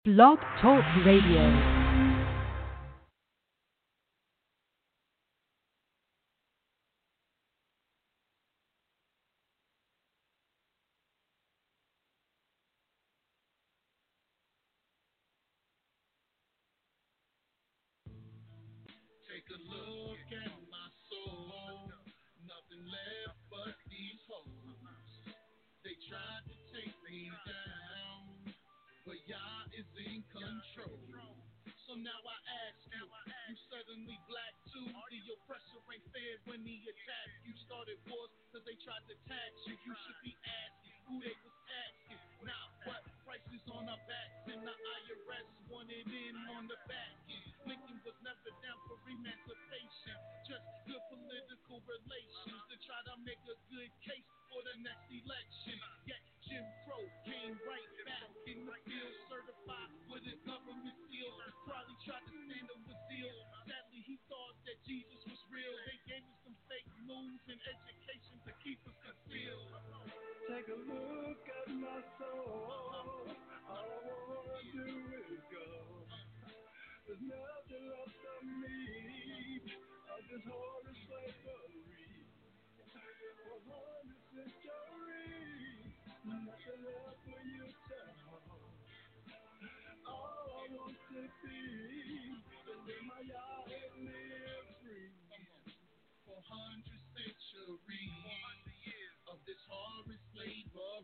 Blog Talk Radio. Take a look at my soul, nothing left but these hoes. They tried to take me down, but Yah is in control. So now I ask you, you suddenly black too. The oppressor ain't fair when he attacks you. Started wars cause they tried to tax you. You should be asking who they was asking. Now what? Prices on our backs and the IRS wanted in on the back end. Lincoln was never down for emancipation, just good political relations to try to make a good case for the next election. Yet Jim Crow came right back in the field, certified with his government seal. Probably tried to stand up with zeal. Sadly, he thought that Jesus was real. They gave us some fake news and education to keep us concealed. Take a look at my soul. All I wanna do is go. There's nothing left of me. I just hold a slavery. 100 centuries. Nothing left for you to hold. All I want to be is with my Yah and live free. 400 centuries of this horrid slavery.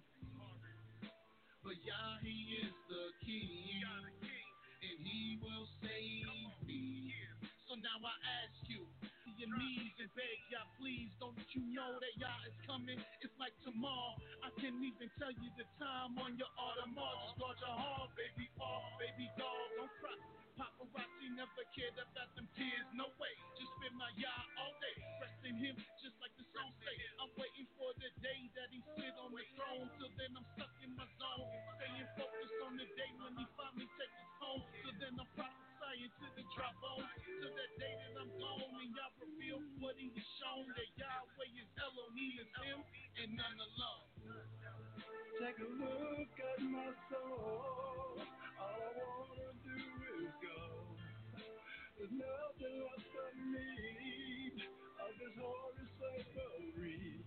But Yah, he is the king, and he will save me. So now I ask you, to your knees and beg Yah, please, don't you know that Yah is coming? It's like tomorrow. I can't even tell you the time on your Audemars. Just guard your heart, baby, baby doll, don't cry. Paparazzi never cared about them tears, no way. Just spend my Yah all day, rest in him, just like the song say. I'm waiting for the day that he sit on the throne. Till then I'm stuck in my zone, staying focused on the day when he finally takes us home. Till then I'm prophesying to the dry bones, till that day that I'm gone and Yah reveal what he was shown. That Yahweh is Elohim, is him and none alone. Take a look at my soul. All I wanna do is go. There's nothing left of me. I just hold a slavery.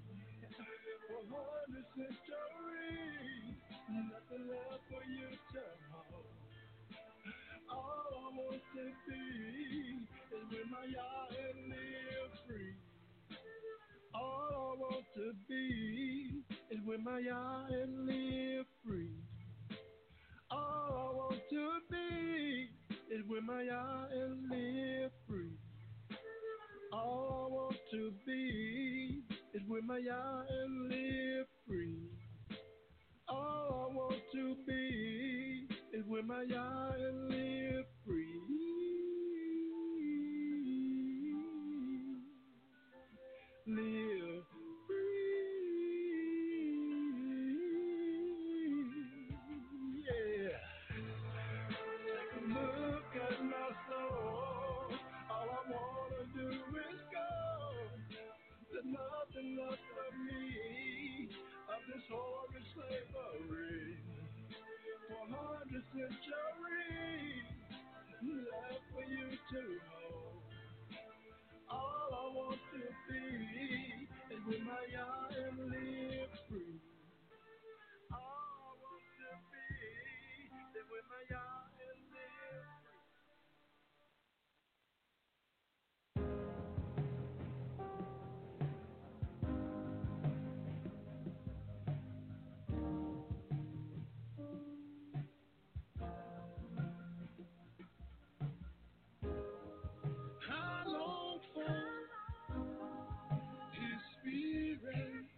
100 centuries. Nothing left for you to hold. All I want to be is with my Yah and live free. All I want to be is with my Yah and live free. All I want to be is with my Yah and live free. All I want to be is with my Yah and live free. All I want to be is with my Yah and live free. Live free. Yeah. Take a look at my soul. All I wanna do is go. There's nothing left of me. Of this horrid slavery. 100 centuries left for you to hold. All I want to be is with my Yah and live free. All I want to be is with my Yah and live free. I long for His Spirit.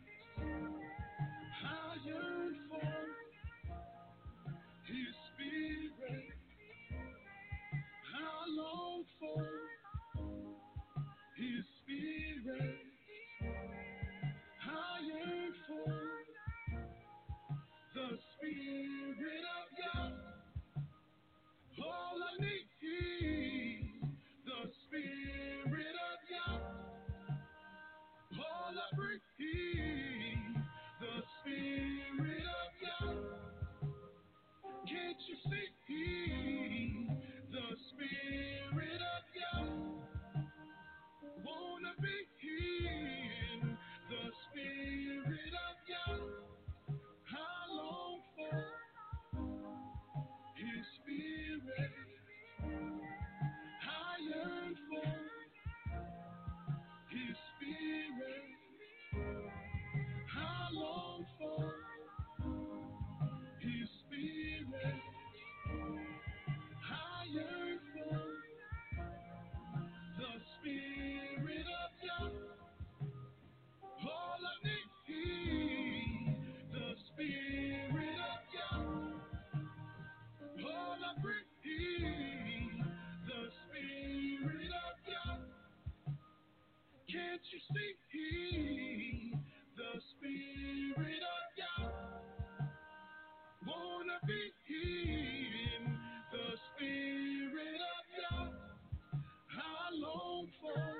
I breathe the Spirit of God. Can't you see the Spirit of God? Wanna be in the Spirit of God. I long for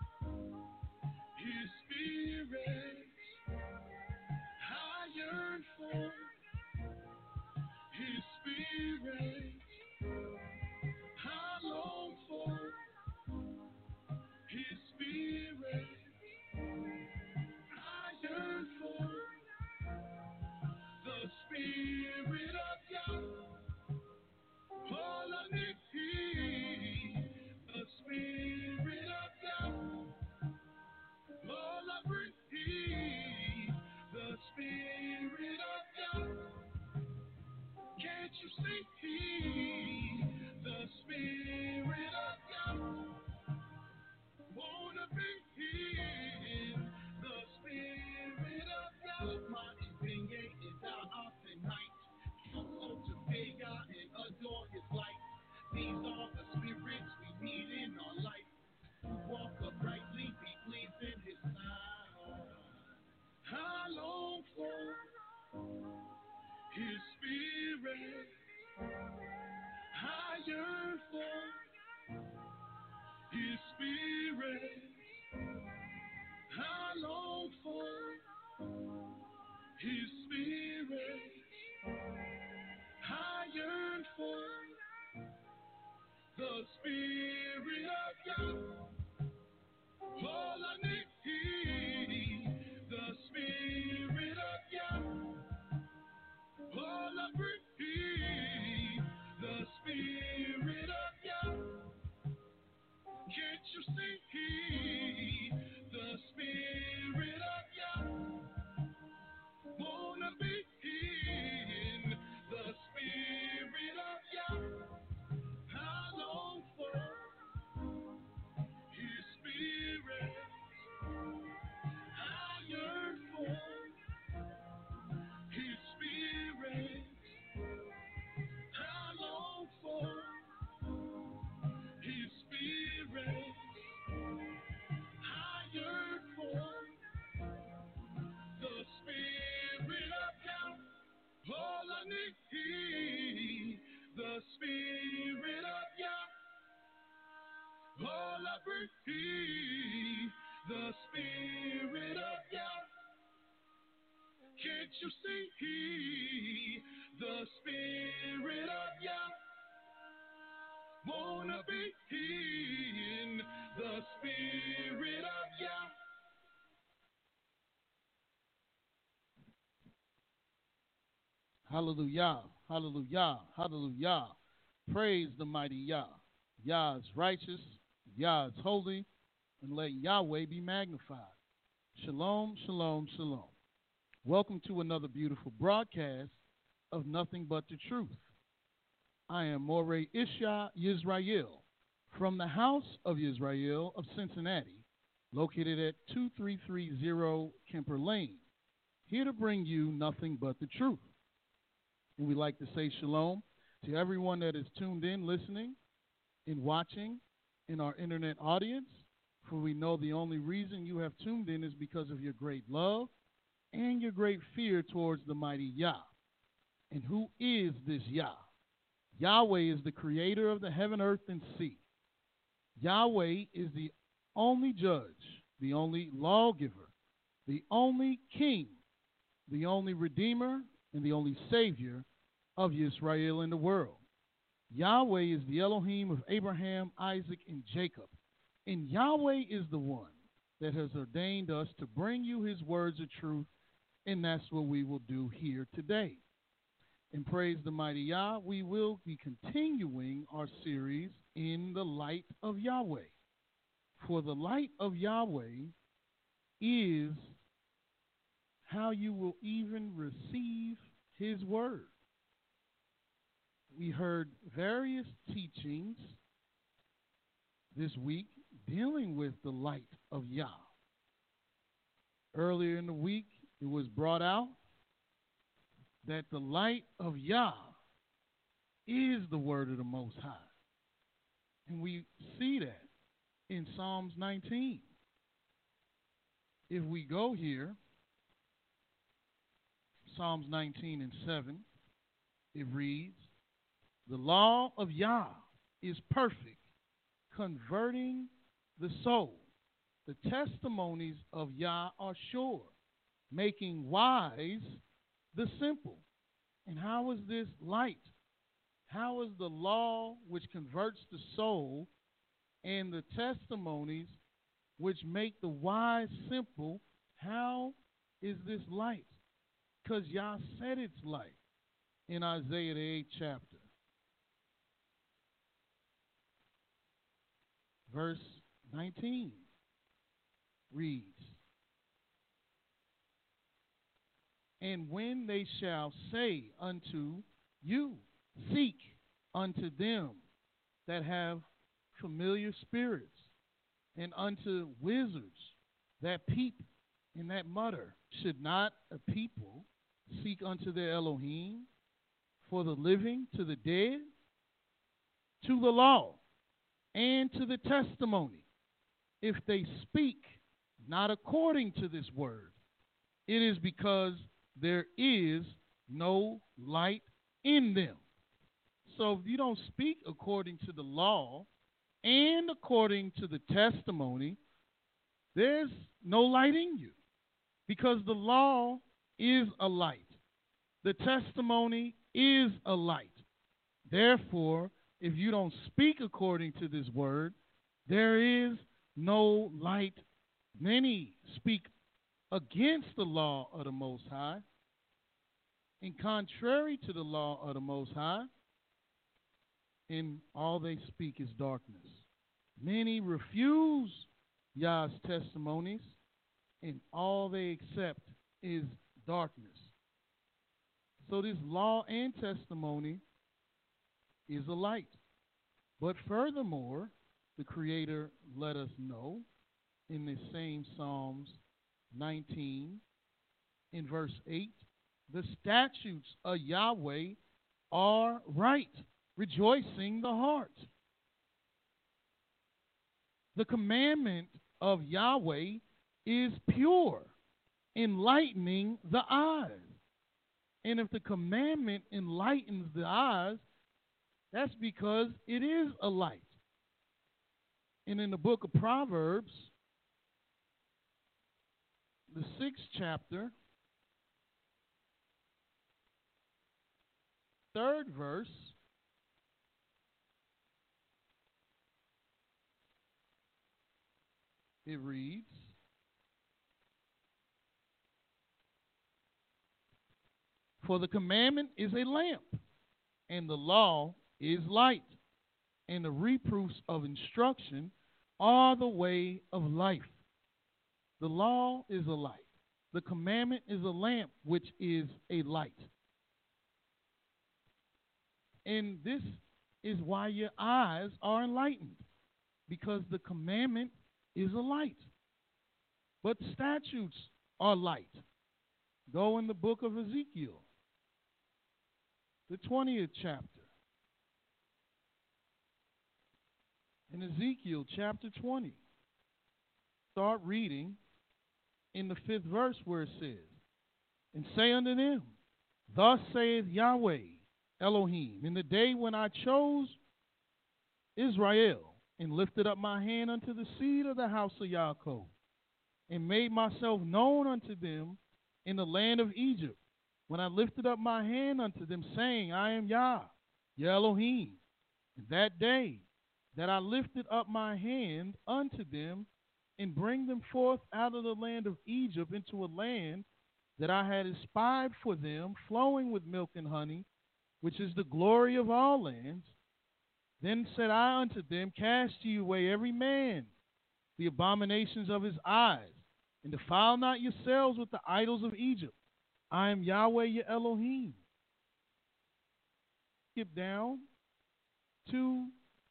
His Spirit. I yearn for His Spirit. I long for His Spirit. I yearn for the Spirit of God. All I need, the Spirit of God. All I breathe, the Spirit of God. Can't you see the Spirit of God? Wanna be in the Spirit of God. My being is our often night. So to fear God and adore His light. These are the spirits we need in our life. To walk uprightly, be pleasing His sight. I long for His Spirit. I yearn for His Spirit. I long for His Spirit. I yearn for the Spirit of God. All I need, the Spirit of God. All I breathe, the Spirit of God. Can't you see the Spirit of God? Wanna be in the Spirit of God. I long for His Spirit. I yearn for His Spirit. I long for His Spirit. I yearn for the Spirit of God. All I need, the Spirit of God. All I breathe, the Spirit of God. Can't you see the Spirit of God? Wanna be in the Spirit of God. Hallelujah, hallelujah, hallelujah. Praise the mighty Yah. Yah is righteous, Yah is holy, and let Yahweh be magnified. Shalom, shalom, shalom. Welcome to another beautiful broadcast of Nothing But the Truth. I am Moreh Isha Yisrael from the House of Yisrael of Cincinnati, located at 2330 Kemper Lane, here to bring you nothing but the truth. And we'd like to say shalom to everyone that is tuned in, listening, and watching in our internet audience, for we know the only reason you have tuned in is because of your great love and your great fear towards the mighty Yah. And who is this Yah? Yahweh is the creator of the heaven, earth, and sea. Yahweh is the only judge, the only lawgiver, the only king, the only redeemer, and the only savior of Israel in the world. Yahweh is the Elohim of Abraham, Isaac, and Jacob. And Yahweh is the one that has ordained us to bring you his words of truth, and that's what we will do here today. And praise the mighty Yah, we will be continuing our series in the light of Yahweh. For the light of Yahweh is how you will even receive his word. We heard various teachings this week dealing with the light of Yah. Earlier in the week, it was brought out that the light of Yah is the word of the Most High. And we see that in Psalms 19. If we go here, Psalms 19 and 7, it reads, "The law of Yah is perfect, converting the soul. The testimonies of Yah are sure, making wise the simple." And how is this light? How is the law which converts the soul and the testimonies which make the wise simple, how is this light? Because Yah said it's light in Isaiah the 8th chapter. Verse 19 reads, "And when they shall say unto you, seek unto them that have familiar spirits, and unto wizards that peep and that mutter, should not a people seek unto their Elohim, for the living to the dead, to the law and to the testimony? If they speak not according to this word, it is because there is no light in them." So if you don't speak according to the law and according to the testimony, there's no light in you, because the law is a light. The testimony is a light. Therefore, if you don't speak according to this word, there is no light. Many speak against the law of the Most High, and contrary to the law of the Most High, and all they speak is darkness. Many refuse Yah's testimonies, and all they accept is darkness. So this law and testimony is a light. But furthermore, the Creator let us know in the same Psalms 19, in verse 8, "The statutes of Yahweh are right, rejoicing the heart. The commandment of Yahweh is pure, enlightening the eyes." And if the commandment enlightens the eyes, that's because it is a light. And in the book of Proverbs, the 6th chapter, 3rd verse, it reads, "For the commandment is a lamp, and the law is light, and the reproofs of instruction are the way of life." The law is a light. The commandment is a lamp, which is a light. And this is why your eyes are enlightened, because the commandment is a light. But statutes are light. Go in the book of Ezekiel, the 20th chapter. In Ezekiel chapter 20, start reading in the 5th verse, where it says, "And say unto them, Thus saith Yahweh Elohim, in the day when I chose Israel, and lifted up my hand unto the seed of the house of Yaakov, and made myself known unto them in the land of Egypt, when I lifted up my hand unto them, saying, I am Yah, your Elohim. And that day that I lifted up my hand unto them, and bring them forth out of the land of Egypt into a land that I had espied for them, flowing with milk and honey, which is the glory of all lands. Then said I unto them, Cast ye away every man the abominations of his eyes, and defile not yourselves with the idols of Egypt. I am Yahweh your Elohim. Skip down to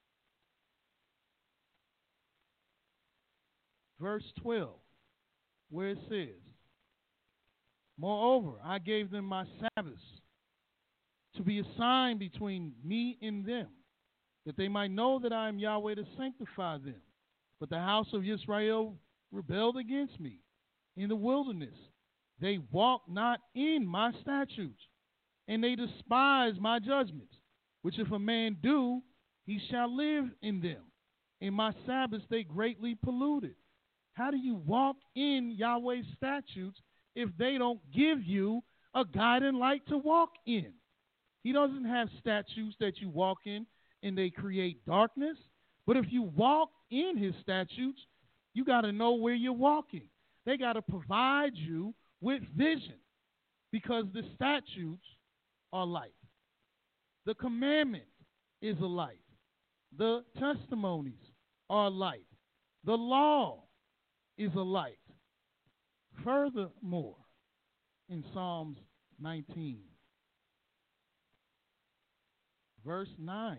verse 12, where it says, Moreover, I gave them my Sabbaths to be a sign between me and them, that they might know that I am Yahweh to sanctify them. But the house of Israel rebelled against me in the wilderness. They walked not in my statutes, and they despise my judgments, which if a man do, he shall live in them. In my Sabbaths they greatly polluted. How do you walk in Yahweh's statutes if they don't give you a guiding light to walk in? He doesn't have statutes that you walk in and they create darkness. But if you walk in his statutes, you got to know where you're walking. They got to provide you with vision, because the statutes are light. The commandment is a light. The testimonies are light. The law is a light. Furthermore, in Psalms 19, verse 9,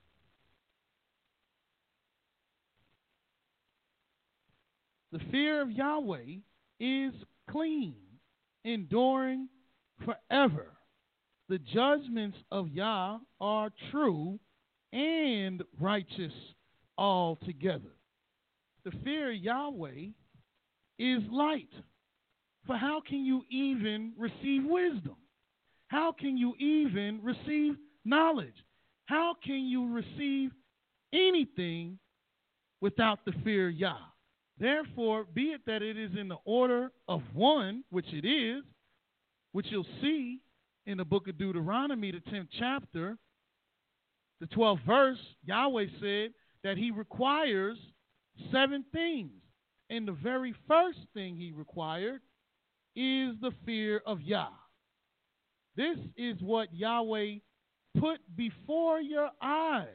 the fear of Yahweh is clean, enduring forever. The judgments of Yah are true and righteous altogether. The fear of Yahweh is light. For how can you even receive wisdom? How can you even receive knowledge? How can you receive anything without the fear of Yah? Therefore, be it that it is in the order of one, which it is, which you'll see in the book of Deuteronomy, the 10th chapter, the 12th verse, Yahweh said that he requires 7 things. And the very first thing he required is the fear of Yah. This is what Yahweh put before your eyes,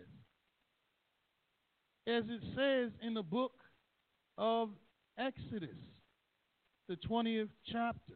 as it says in the book of Exodus, the 20th chapter,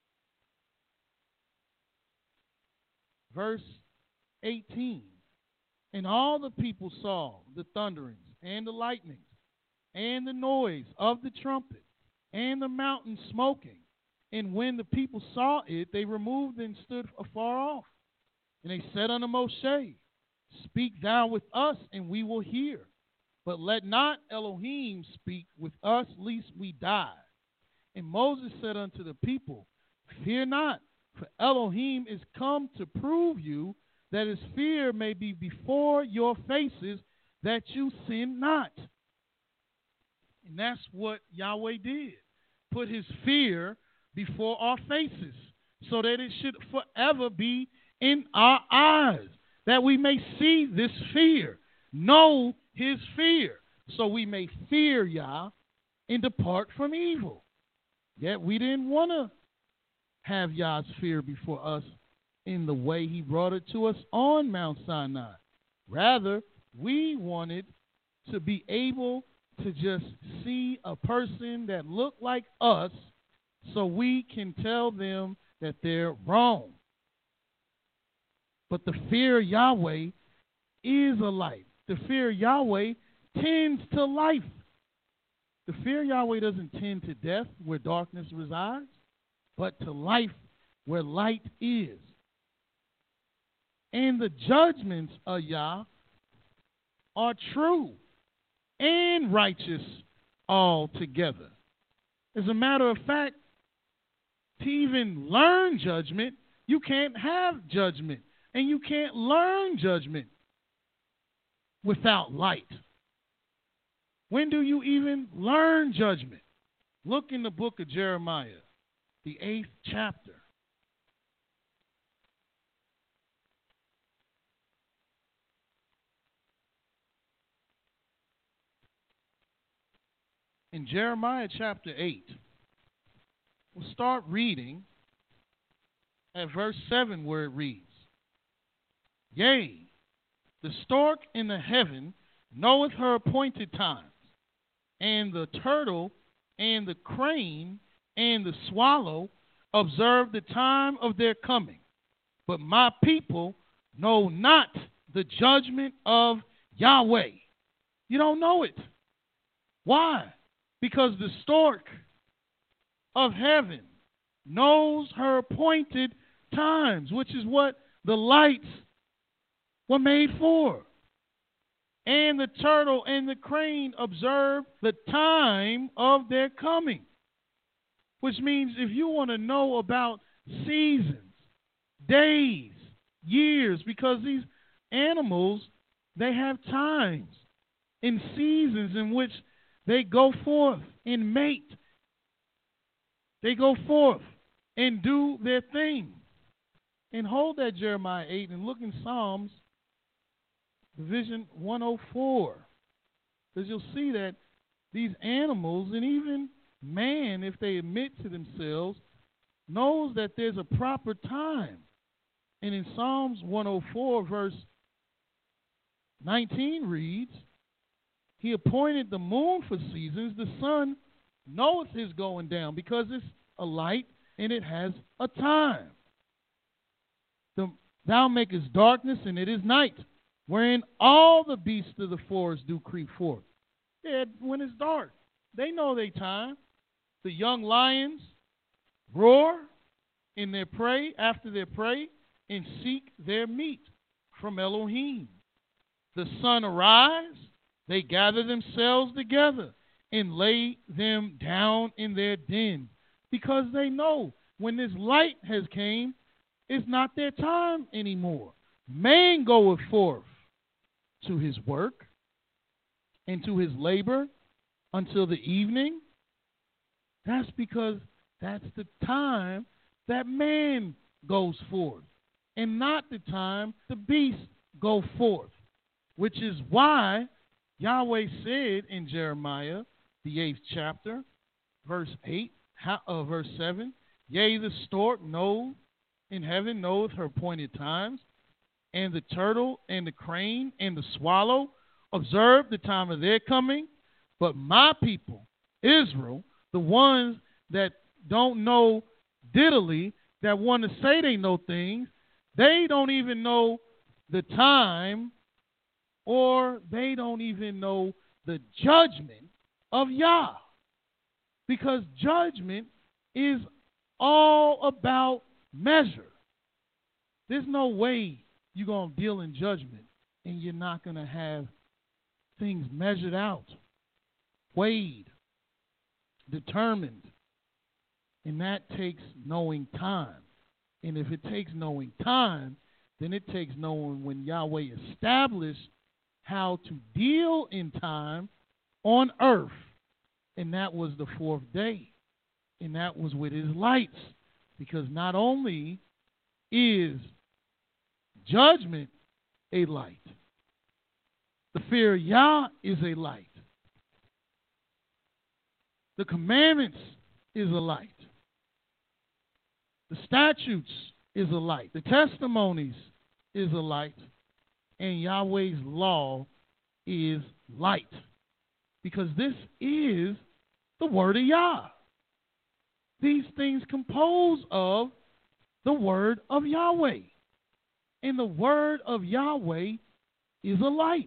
verse 18. And all the people saw the thunderings and the lightnings and the noise of the trumpet and the mountain smoking. And when the people saw it, they removed and stood afar off. And they said unto Moshe, Speak thou with us, and we will hear. But let not Elohim speak with us, lest we die. And Moses said unto the people, Fear not, for Elohim is come to prove you, that his fear may be before your faces, that you sin not. And that's what Yahweh did. Put his fear before our faces, so that it should forever be in our eyes, that we may see this fear, know his fear, so we may fear Yah and depart from evil. Yet we didn't want to have Yah's fear before us in the way he brought it to us on Mount Sinai. Rather, we wanted to be able to just see a person that looked like us so we can tell them that they're wrong. But the fear of Yahweh is a light. The fear of Yahweh tends to life. The fear of Yahweh doesn't tend to death, where darkness resides, but to life, where light is. And the judgments of Yah are true and righteous altogether. As a matter of fact, to even learn judgment, you can't have judgment. And you can't learn judgment without light. When do you even learn judgment? Look in the book of Jeremiah, the 8th chapter. In Jeremiah chapter 8, we'll start reading at verse 7, where it reads, Yea, the stork in the heaven knoweth her appointed times, and the turtle and the crane and the swallow observe the time of their coming. But my people know not the judgment of Yahweh. You don't know it. Why? Because the stork of heaven knows her appointed times, which is what the lights were made for. And the turtle and the crane observed the time of their coming. Which means if you want to know about seasons, days, years, because these animals, they have times and seasons in which they go forth and mate. They go forth and do their thing. And hold that Jeremiah 8 and look in Psalms Division 104. Because you'll see that these animals and even man, if they admit to themselves, knows that there's a proper time. And in Psalms 104, verse 19 reads, He appointed the moon for seasons, the sun knoweth his going down, because it's a light and it has a time. Thou makest darkness and it is night, wherein all the beasts of the forest do creep forth. Yeah, when it's dark, they know their time. The young lions roar in their prey, after their prey, and seek their meat from Elohim. The sun arise, they gather themselves together and lay them down in their den, because they know when this light has came, it's not their time anymore. Man goeth forth to his work and to his labor until the evening. That's because that's the time that man goes forth, and not the time the beasts go forth, which is why Yahweh said in Jeremiah, the 8th chapter, verse 7, Yea, the stork knows in heaven knoweth her appointed times, and the turtle and the crane and the swallow observe the time of their coming. But my people, Israel, the ones that don't know diddly, that want to say they know things, they don't even know the time, or they don't even know the judgment of Yah. Because judgment is all about measure. There's no way you're going to deal in judgment and you're not going to have things measured out, weighed, determined. And that takes knowing time. And if it takes knowing time, then it takes knowing when Yahweh established how to deal in time on earth. And that was the fourth day. And that was with his lights. Because not only is judgment a light, the fear of Yah is a light. The commandments is a light. The statutes is a light. The testimonies is a light. And Yahweh's law is light. Because this is the word of Yah. These things compose of the word of Yahweh. And the word of Yahweh is a light.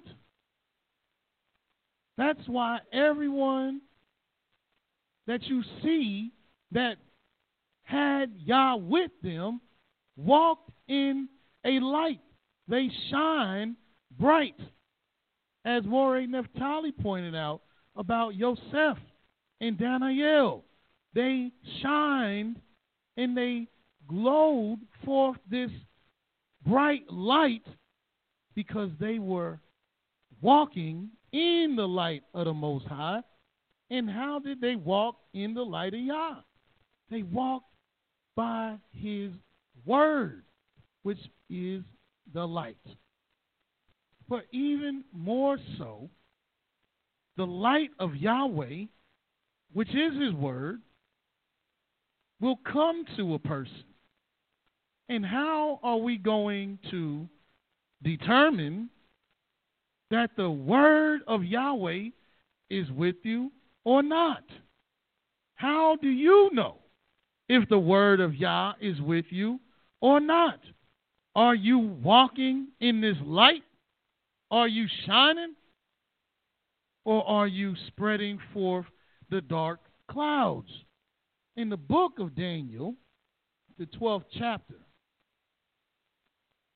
That's why everyone that you see that had Yah with them walked in a light. They shine bright. As Moreh Neftali pointed out about Yosef and Daniel, they shined and they glowed forth this bright light because they were walking in the light of the Most High. And how did they walk in the light of Yah? They walked by his word, which is the light. But even more so, the light of Yahweh, which is his word, will come to a person. And how are we going to determine that the word of Yahweh is with you or not? How do you know if the word of Yah is with you or not? Are you walking in this light? Are you shining? Or are you spreading forth the dark clouds? In the book of Daniel, the 12th chapter,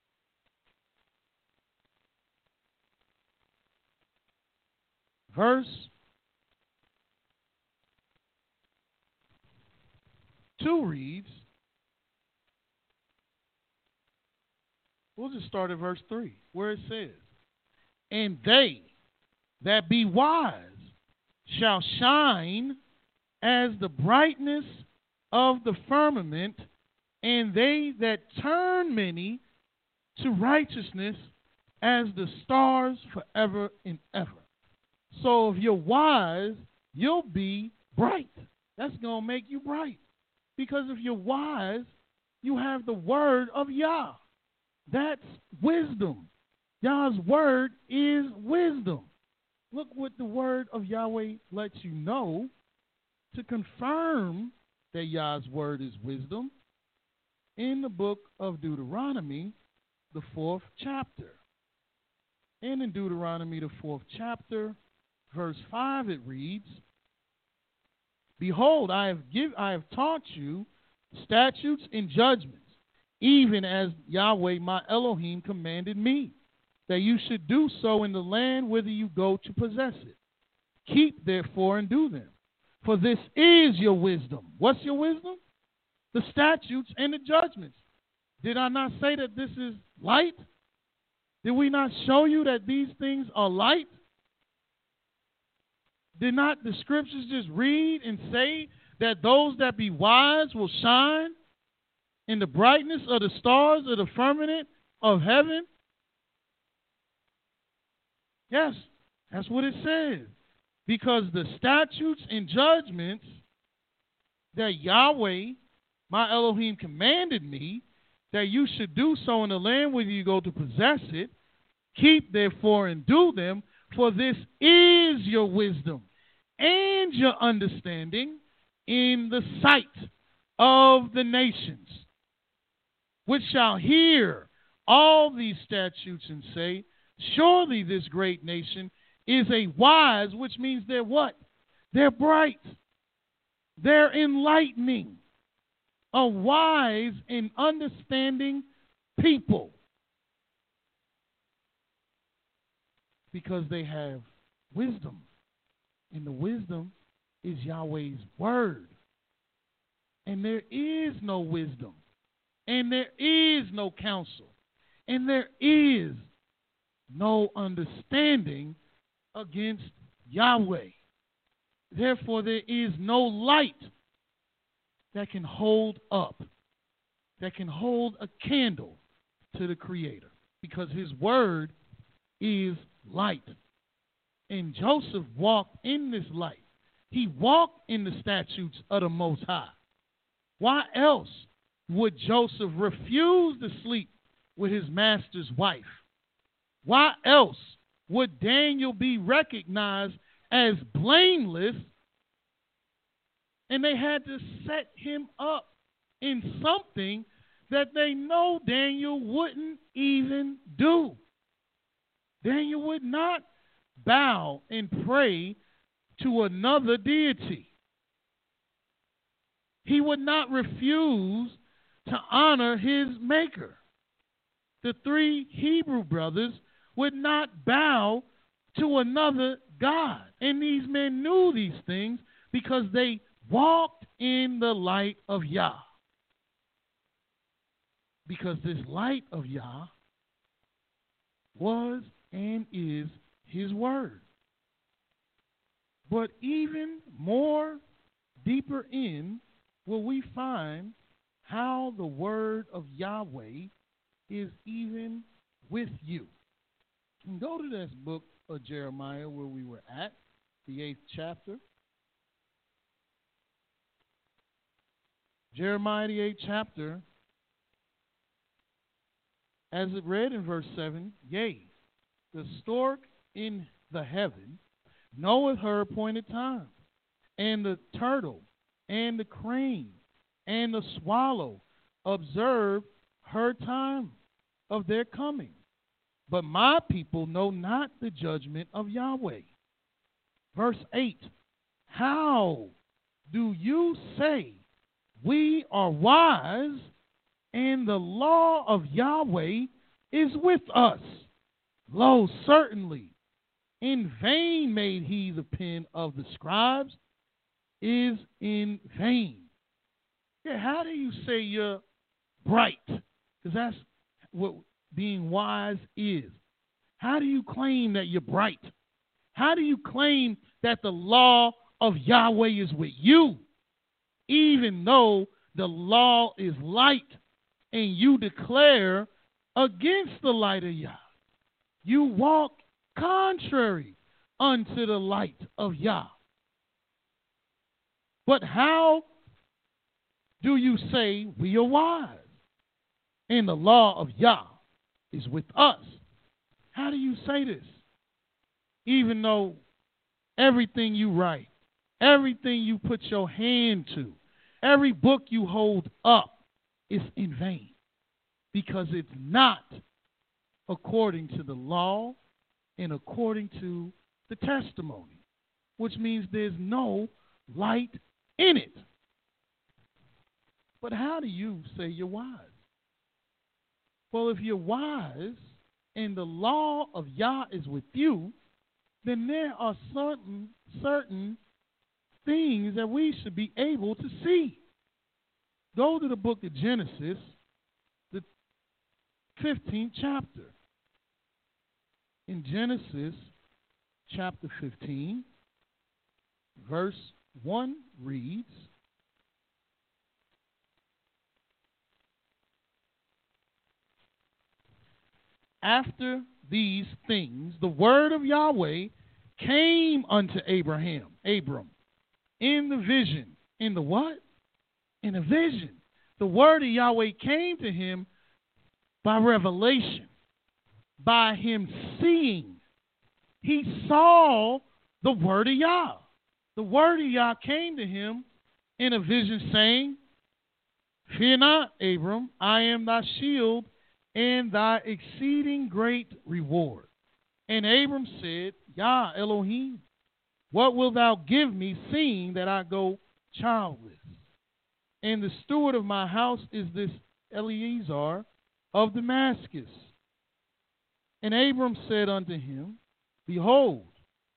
Verse 2 reads, we'll just start at verse 3, where it says, and they that be wise shall shine as the brightness of the firmament, and they that turn many to righteousness as the stars forever and ever. So if you're wise, you'll be bright. That's going to make you bright. Because if you're wise, you have the word of Yah. That's wisdom. Yah's word is wisdom. Look what the word of Yahweh lets you know to confirm that Yah's word is wisdom in the book of Deuteronomy, the 4th chapter. And in Deuteronomy, the 4th chapter, verse 5, it reads, behold, I have taught you statutes and judgments, even as Yahweh my Elohim commanded me, that you should do so in the land whither you go to possess it. Keep therefore and do them, for this is your wisdom. What's your wisdom? The statutes and the judgments. Did I not say that this is light? Did we not show you that these things are light? Did not the scriptures just read and say that those that be wise will shine in the brightness of the stars of the firmament of heaven? Yes, that's what it says. Because the statutes and judgments that Yahweh, my Elohim, commanded me, that you should do so in the land where you go to possess it, keep therefore and do them, for this is your wisdom and your understanding in the sight of the nations, which shall hear all these statutes and say, surely this great nation is a wise, which means they're what? They're bright. They're enlightening. A wise and understanding people. Because they have wisdom. And the wisdom is Yahweh's word. And there is no wisdom. And there is no counsel. And there is no understanding against Yahweh. Therefore, there is no light that can hold up, that can hold a candle to the Creator, because his word is light. And Joseph walked in this light. He walked in the statutes of the Most High. Why else would Joseph refuse to sleep with his master's wife? Why else would Daniel be recognized as blameless and they had to set him up in something that they know Daniel wouldn't even do? Daniel would not bow and pray to another deity. He would not refuse to honor his maker. The 3 Hebrew brothers would not bow to another god. And these men knew these things because they walked in the light of Yah. Because this light of Yah was and is his word. But even more deeper in will we find how the word of Yahweh is even with you. And go to this book of Jeremiah where we were at, the 8th chapter. Jeremiah, the 8th chapter, as it read in verse 7, yea, the stork in the heaven knoweth her appointed time, and the turtle and the crane and the swallow observe her time of their coming. But my people know not the judgment of Yahweh. Verse 8, how do you say, we are wise, and the law of Yahweh is with us? Lo, certainly, In vain made he the pen of the scribes, is in vain. Yeah, how do you say you're bright? Because that's what being wise is. How do you claim that you're bright? How do you claim that the law of Yahweh is with you, even though the law is light and you declare against the light of Yah? You walk contrary unto the light of Yah. But how do you say we are wise and the law of Yah is with us? How do you say this? Even though everything you write, everything you put your hand to, every book you hold up is in vain, because it's not according to the law and according to the testimony, which means there's no light in it. But how do you say you're wise? Well, if you're wise and the law of Yah is with you, then there are certain things that we should be able to see. Go to the book of Genesis, the 15th chapter. In Genesis chapter 15, verse 1 reads, "After these things, the word of Yahweh came unto Abram, in the vision." In the what? In a vision. The word of Yahweh came to him by revelation, by him seeing. He saw the word of Yah. The word of Yah came to him in a vision, saying, "Fear not, Abram, I am thy shield and thy exceeding great reward." And Abram said, "Yah Elohim, what wilt thou give me, seeing that I go childless? And the steward of my house is this Eleazar of Damascus." And Abram said unto him, "Behold,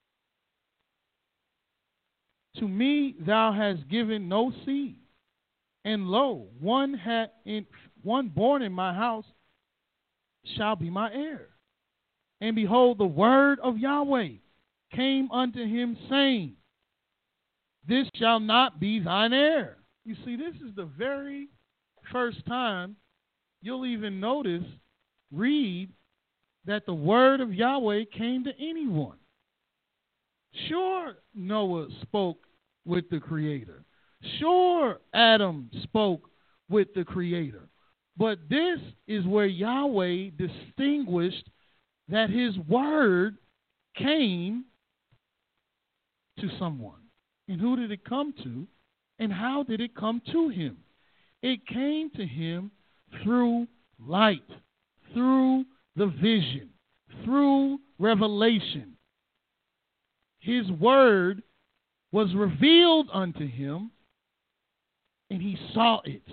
to me thou hast given no seed, and lo, one born in my house shall be my heir." And behold, the word of Yahweh came unto him, saying, "This shall not be thine heir." You see, this is the very first time you'll even read that the word of Yahweh came to anyone. Sure, Noah spoke with the Creator. Sure, Adam spoke with the Creator. But this is where Yahweh distinguished that his word came to someone. And who did it come to? And how did it come to him? It came to him through light, through the vision, through revelation. His word was revealed unto him, and he saw it,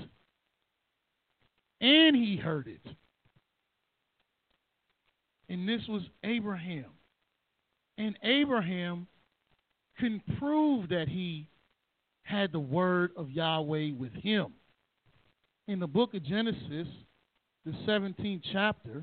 and he heard it. And this was Abraham. And Abraham can prove that he had the word of Yahweh with him. In the book of Genesis, the 17th chapter,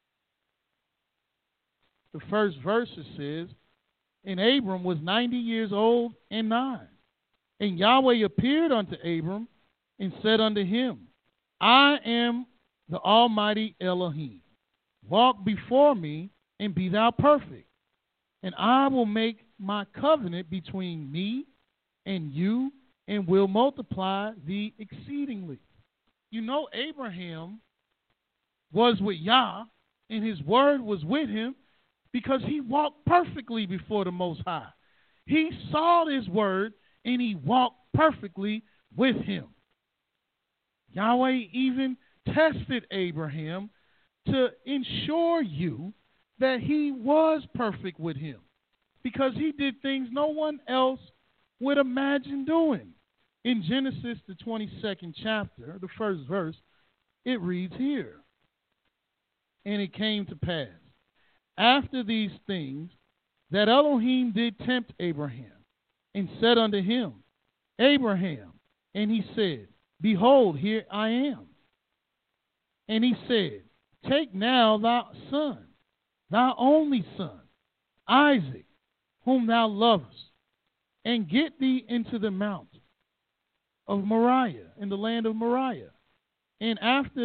the first verse, it says, "And Abram was 90 years old and 9. And Yahweh appeared unto Abram and said unto him, I am the Almighty Elohim. Walk before me and be thou perfect. And I will make my covenant between me and you, and will multiply thee exceedingly." You know, Abraham was with Yah, and his word was with him because he walked perfectly before the Most High. He saw his word, and he walked perfectly with him. Yahweh even tested Abraham to ensure you that he was perfect with him, because he did things no one else would imagine doing. In Genesis, the 22nd chapter, the first verse, it reads here, "And it came to pass, after these things, that Elohim did tempt Abraham and said unto him, Abraham. And he said, Behold, here I am. And he said, Take now thy son, thy only son, Isaac, whom thou lovest, and get thee into the mount of Moriah, in the land of Moriah, and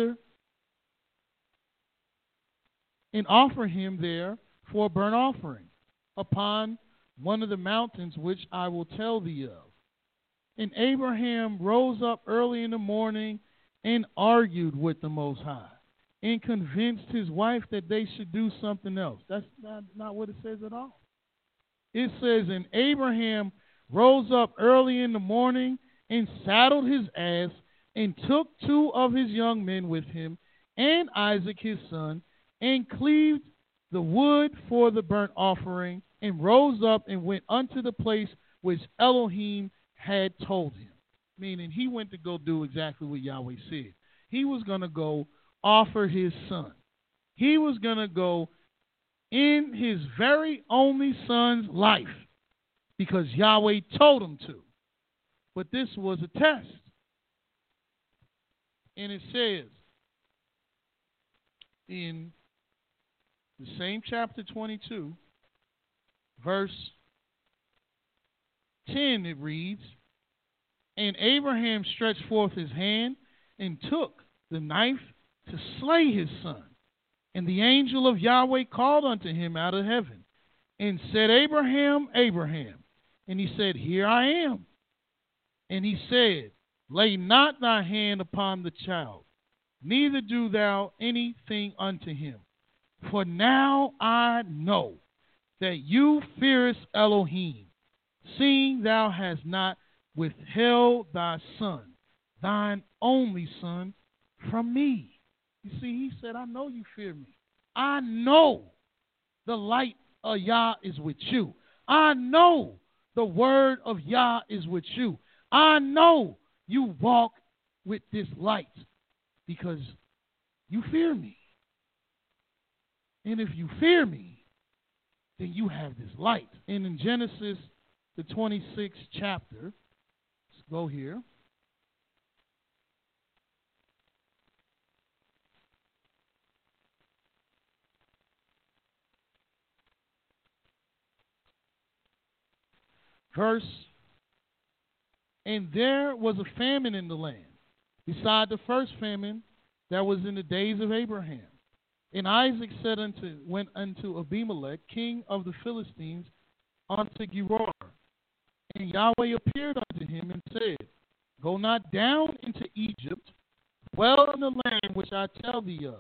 offer him there for a burnt offering upon one of the mountains which I will tell thee of. And Abraham rose up early in the morning and argued with the Most High and convinced his wife that they should do something else. That's not what it says at all. It says, and Abraham rose up early in the morning and saddled his ass and took 2 of his young men with him and Isaac his son and cleaved the wood for the burnt offering and rose up and went unto the place which Elohim had told him. Meaning he went to go do exactly what Yahweh said. He was going to go offer his son. He was going to go in his very only son's life because Yahweh told him to. But this was a test. And it says in the same chapter 22, verse 10, it reads, And Abraham stretched forth his hand and took the knife to slay his son. And the angel of Yahweh called unto him out of heaven and said, Abraham, Abraham. And he said, Here I am. And he said, Lay not thy hand upon the child, neither do thou anything unto him. For now I know that you fearest Elohim, seeing thou hast not withheld thy son, thine only son, from me. You see, he said, I know you fear me. I know the light of Yah is with you. I know the word of Yah is with you. I know you walk with this light because you fear me. And if you fear me, then you have this light. And in Genesis, the 26th chapter, let's go here. Verse, and there was a famine in the land, beside the first famine that was in the days of Abraham. And Isaac went unto Abimelech, king of the Philistines, unto Gerar. And Yahweh appeared unto him and said, Go not down into Egypt, dwell in the land which I tell thee of.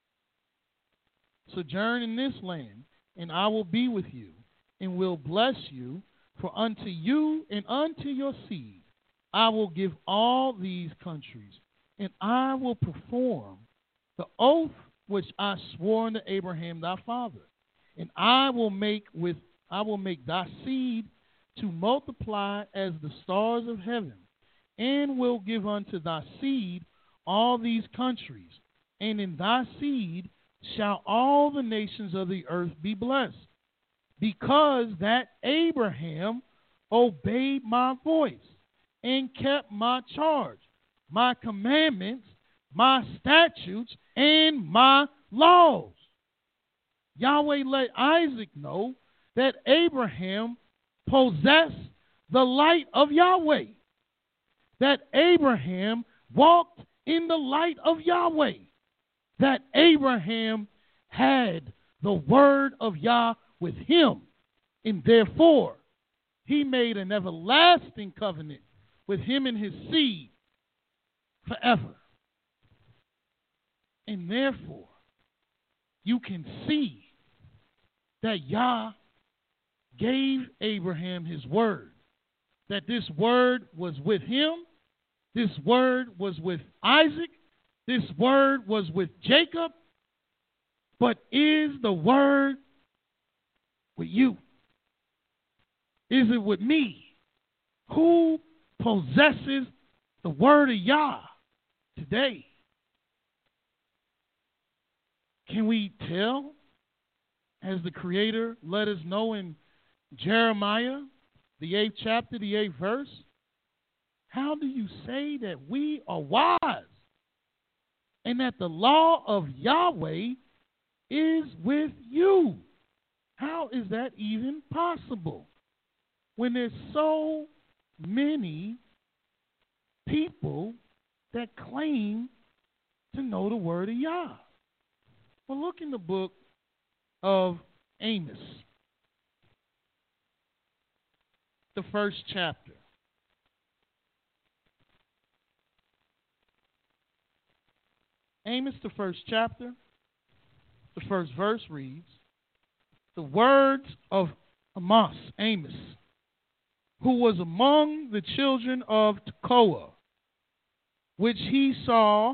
Sojourn in this land, and I will be with you, and will bless you. For unto you and unto your seed I will give all these countries, and I will perform the oath which I swore unto Abraham thy father. And I will make thy seed to multiply as the stars of heaven, and will give unto thy seed all these countries, and in thy seed shall all the nations of the earth be blessed. Because that Abraham obeyed my voice and kept my charge, my commandments, my statutes, and my laws. Yahweh let Isaac know that Abraham possessed the light of Yahweh, that Abraham walked in the light of Yahweh, that Abraham had the word of Yah with him, and therefore he made an everlasting covenant with him and his seed forever. And therefore you can see that Yah gave Abraham his word, that this word was with him, this word was with Isaac, this word was with Jacob, but is the word with you? Is it with me? Who possesses the word of Yah today? Can we tell, as the Creator let us know in Jeremiah, the 8th chapter, the 8th verse. How do you say that we are wise and that the law of Yahweh is with you? How is that even possible when there's so many people that claim to know the word of Yah? Well, look in the book of Amos, the 1st chapter. Amos, the 1st chapter, the 1st verse reads, the words of Amos, who was among the children of Tekoa, which he saw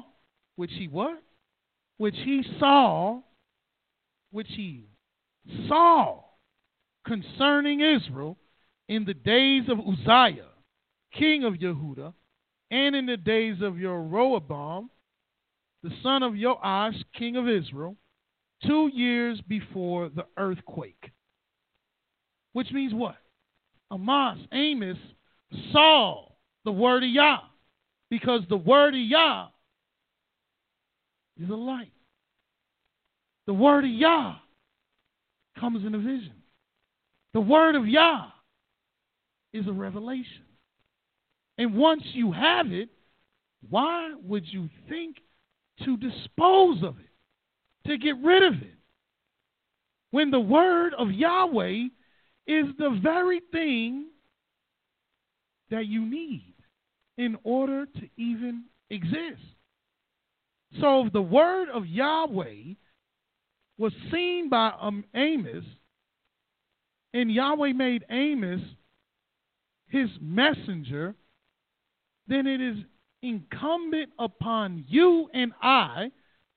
concerning Israel in the days of Uzziah, king of Yehudah, and in the days of Jeroboam, the son of Joash, king of Israel, 2 years before the earthquake. Which means what? Amos saw the word of Yah, because the word of Yah is a light. The word of Yah comes in a vision. The word of Yah is a revelation. And once you have it, why would you think to dispose of it, to get rid of it, when the word of Yahweh is the very thing that you need in order to even exist? So if the word of Yahweh was seen by Amos, and Yahweh made Amos his messenger, then it is incumbent upon you and I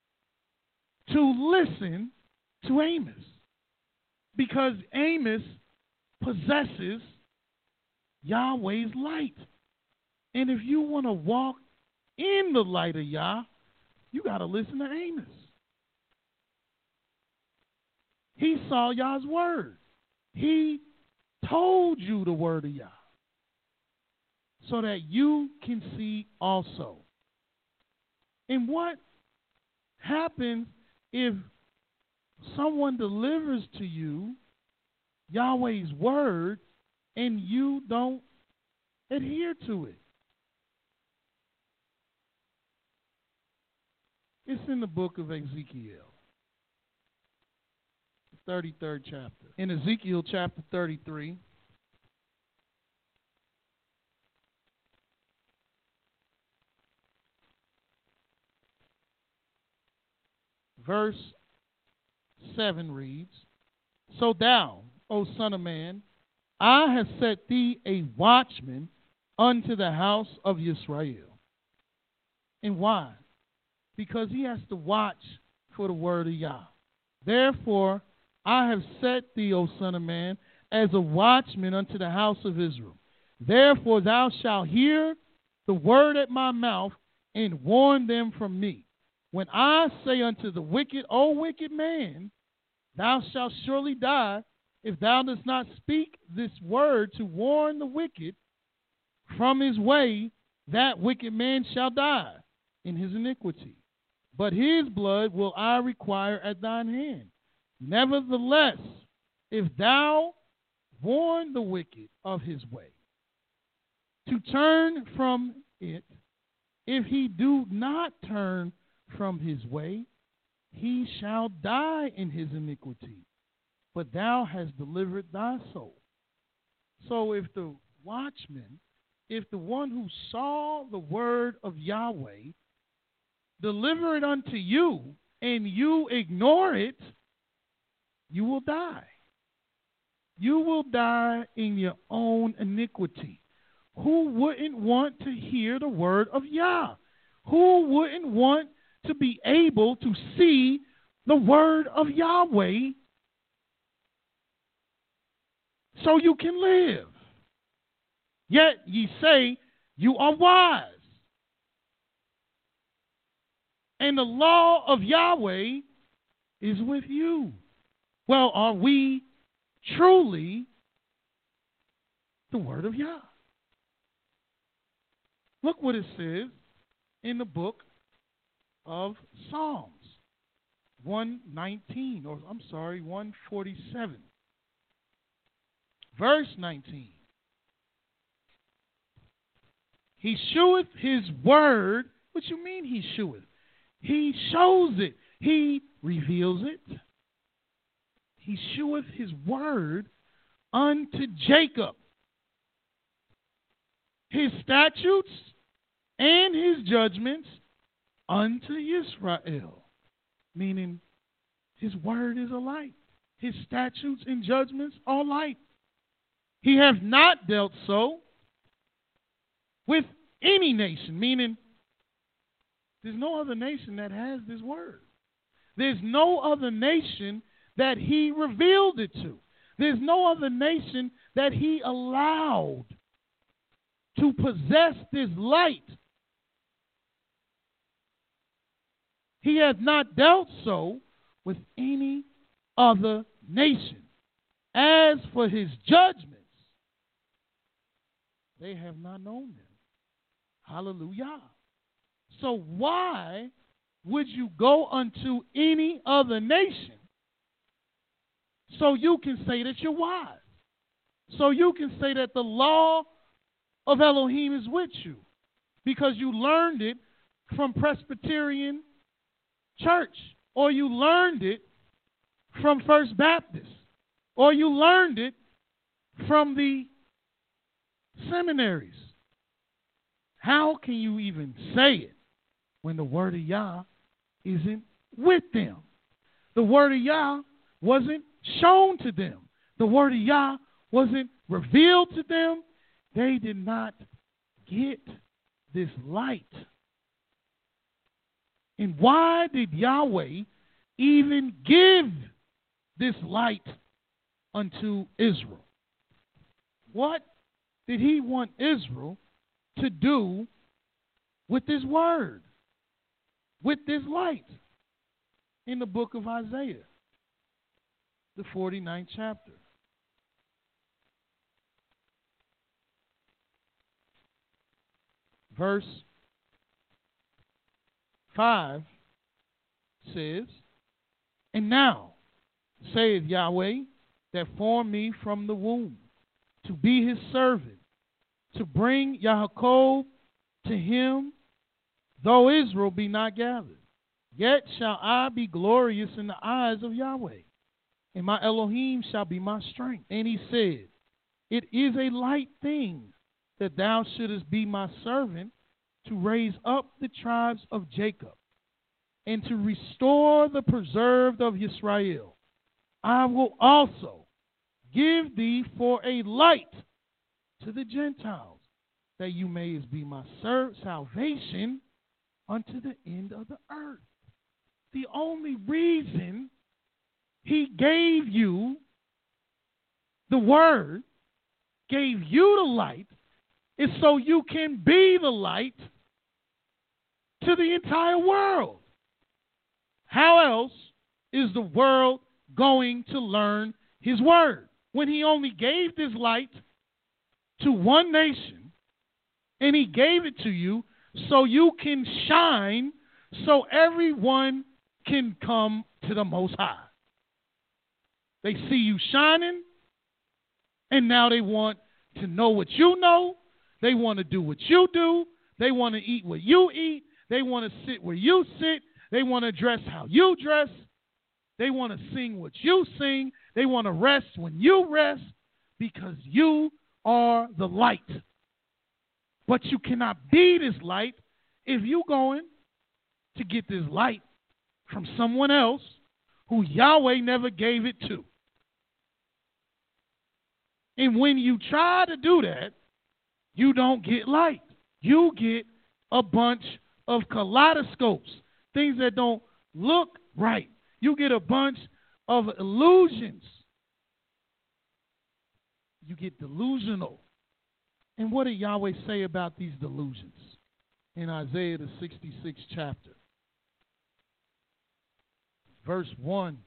to listen to Amos, because Amos possesses Yahweh's light. And if you want to walk in the light of Yah, you got to listen to Amos. He saw Yah's word. He told you the word of Yah, so that you can see also. And what happens if someone delivers to you Yahweh's word and you don't adhere to it? It's in the book of Ezekiel, the 33rd chapter. In Ezekiel chapter 33, verse 7 reads, so thou, O son of man, I have set thee a watchman unto the house of Israel. And why? Because he has to watch for the word of Yah. Therefore, I have set thee, O son of man, as a watchman unto the house of Israel. Therefore, thou shalt hear the word at my mouth and warn them from me. When I say unto the wicked, O wicked man, thou shalt surely die, if thou dost not speak this word to warn the wicked from his way, that wicked man shall die in his iniquity. But his blood will I require at thine hand. Nevertheless, if thou warn the wicked of his way, to turn from it, if he do not turn from his way, he shall die in his iniquity, but thou hast delivered thy soul. So if the watchman, if the one who saw the word of Yahweh deliver it unto you and you ignore it, you will die. You will die in your own iniquity. Who wouldn't want to hear the word of Yah? Who wouldn't want to be able to see the word of Yahweh so you can live? Yet ye say you are wise, and the law of Yahweh is with you. Well, are we truly the word of Yah. Look what it says in the book of Psalms 119, or I'm sorry, 147. Verse 19. He sheweth his word. What you mean he sheweth? He shows it. He reveals it. He sheweth his word unto Jacob, his statutes and his judgments unto Israel. Meaning his word is a light. His statutes and judgments are light. He hath not dealt so with any nation, meaning there's no other nation that has this word. There's no other nation that he revealed it to. There's no other nation that he allowed to possess this light. He has not dealt so with any other nation. As for his judgments, they have not known them. Hallelujah. So why would you go unto any other nation so you can say that you're wise? So you can say that the law of Elohim is with you because you learned it from Presbyterian Church, or you learned it from First Baptist, or you learned it from the seminaries. How can you even say it when the word of Yah isn't with them? The word of Yah wasn't shown to them. The word of Yah wasn't revealed to them. They did not get this light. And why did Yahweh even give this light unto Israel? What did he want Israel to do with this word, with this light? In the book of Isaiah, the 49th chapter. Verse 5 says, "And now, saith Yahweh, that formed me from the womb, to be his servant, to bring Yaakov to him, though Israel be not gathered. Yet shall I be glorious in the eyes of Yahweh, and my Elohim shall be my strength." And he said, "It is a light thing that thou shouldest be my servant, to raise up the tribes of Jacob, and to restore the preserved of Israel. I will also give thee for a light to the Gentiles, that you mayest be my salvation unto the end of the earth." The only reason he gave you the word, gave you the light, is so you can be the light to the entire world. How else is the world going to learn his word when he only gave this light to one nation, and he gave it to you so you can shine, so everyone can come to the Most High? They see you shining, and now they want to know what you know. They want to do what you do. They want to eat what you eat. They want to sit where you sit. They want to dress how you dress. They want to sing what you sing. They want to rest when you rest, because you are the light. But you cannot be this light if you're going to get this light from someone else who Yahweh never gave it to. And when you try to do that, you don't get light. You get a bunch of kaleidoscopes, things that don't look right. You get a bunch of illusions. You get delusional. And what did Yahweh say about these delusions in Isaiah the 66th chapter? Verse 1.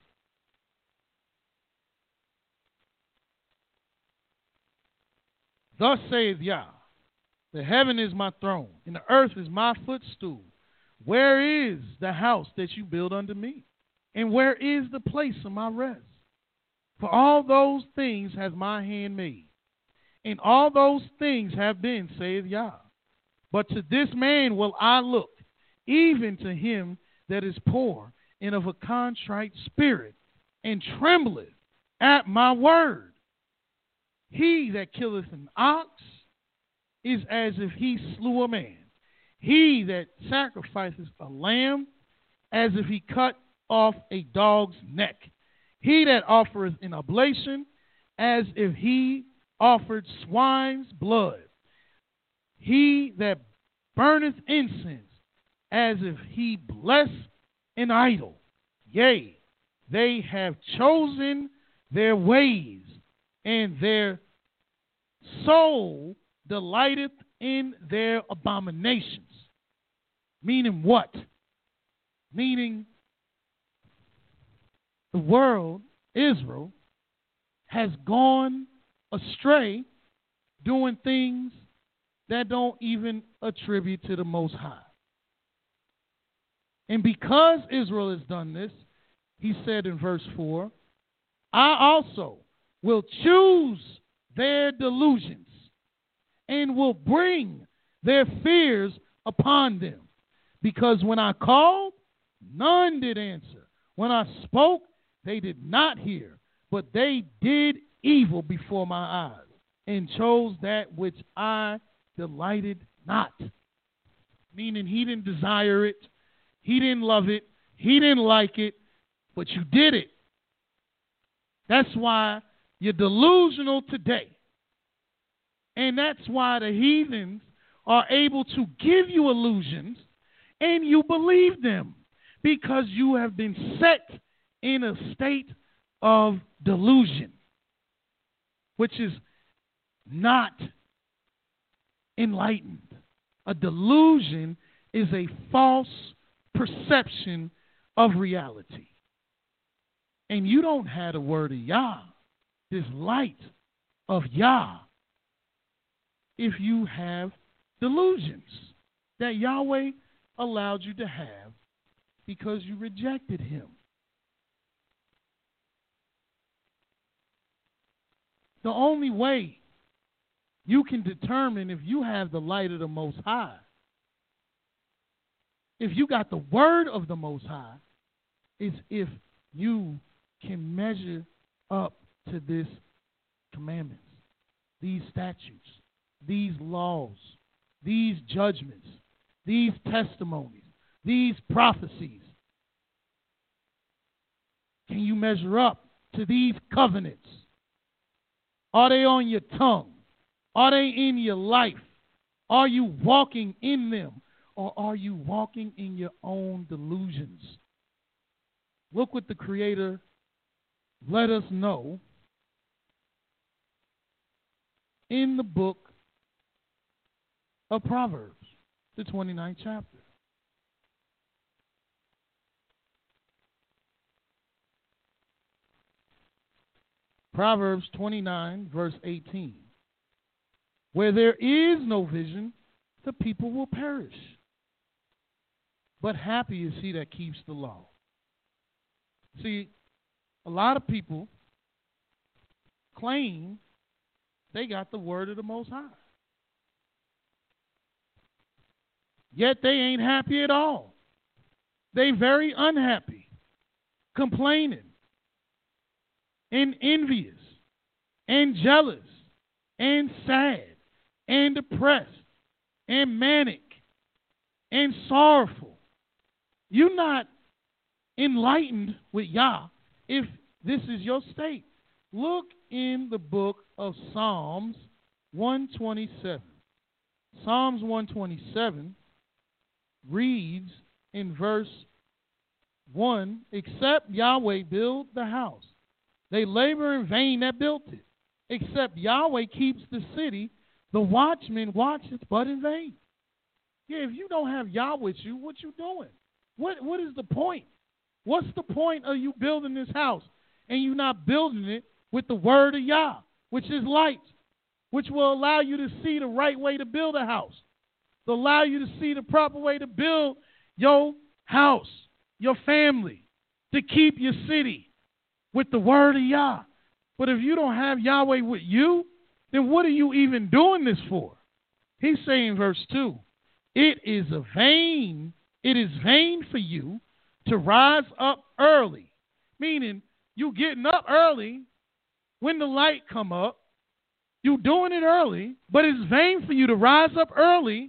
Thus saith Yah, the heaven is my throne, and the earth is my footstool. Where is the house that you build unto me? And where is the place of my rest? For all those things has my hand made, and all those things have been, saith Yah. But to this man will I look, even to him that is poor and of a contrite spirit, and trembleth at my word. He that killeth an ox is as if he slew a man. He that sacrifices a lamb, as if he cut off a dog's neck. He that offereth an oblation, as if he offered swine's blood. He that burneth incense, as if he blessed an idol. Yea, they have chosen their ways, and their soul delighteth in their abominations. Meaning what? Meaning the world, Israel, has gone astray doing things that don't even attribute to the Most High. And because Israel has done this, he said in verse 4, I also will choose their delusions and will bring their fears upon them. Because when I called, none did answer. When I spoke, they did not hear. But they did evil before my eyes and chose that which I delighted not. Meaning he didn't desire it. He didn't love it. He didn't like it. But you did it. That's why you're delusional today. And that's why the heathens are able to give you illusions and you believe them, because you have been set in a state of delusion, which is not enlightened. A delusion is a false perception of reality. And you don't have the word of Yah, this light of Yah, if you have delusions that Yahweh allowed you to have because you rejected him. The only way you can determine if you have the light of the Most High, if you got the word of the Most High, is if you can measure up to this commandments, these statutes, these laws, these judgments, these testimonies, these prophecies. Can you measure up to these covenants? Are they on your tongue? Are they in your life? Are you walking in them? Or are you walking in your own delusions? Look what the Creator let us know in the book of Proverbs, the 29th chapter. Proverbs 29, verse 18. Where there is no vision, the people will perish. But happy is he that keeps the law. See, a lot of people claim they got the word of the Most High. Yet they ain't happy at all. They very unhappy, complaining, and envious, and jealous, and sad, and depressed, and manic, and sorrowful. You're not enlightened with Yah if this is your state. Look in the book of Psalms 127. Psalms 127 reads in verse 1, except Yahweh build the house, they labor in vain that built it. Except Yahweh keeps the city, the watchman watcheth but in vain. Yeah, if you don't have Yah with you, what you doing? What is the point? What's the point of you building this house and you not building it with the word of Yah, which is light? which will allow you to see the right way to build a house, to allow you to see the proper way to build your house, your family, to keep your city with the word of Yah. But if you don't have Yahweh with you, then what are you even doing this for? He's saying, verse 2, it is vain for you to rise up early, meaning you getting up early when the light come up. You doing it early, but it's vain for you to rise up early,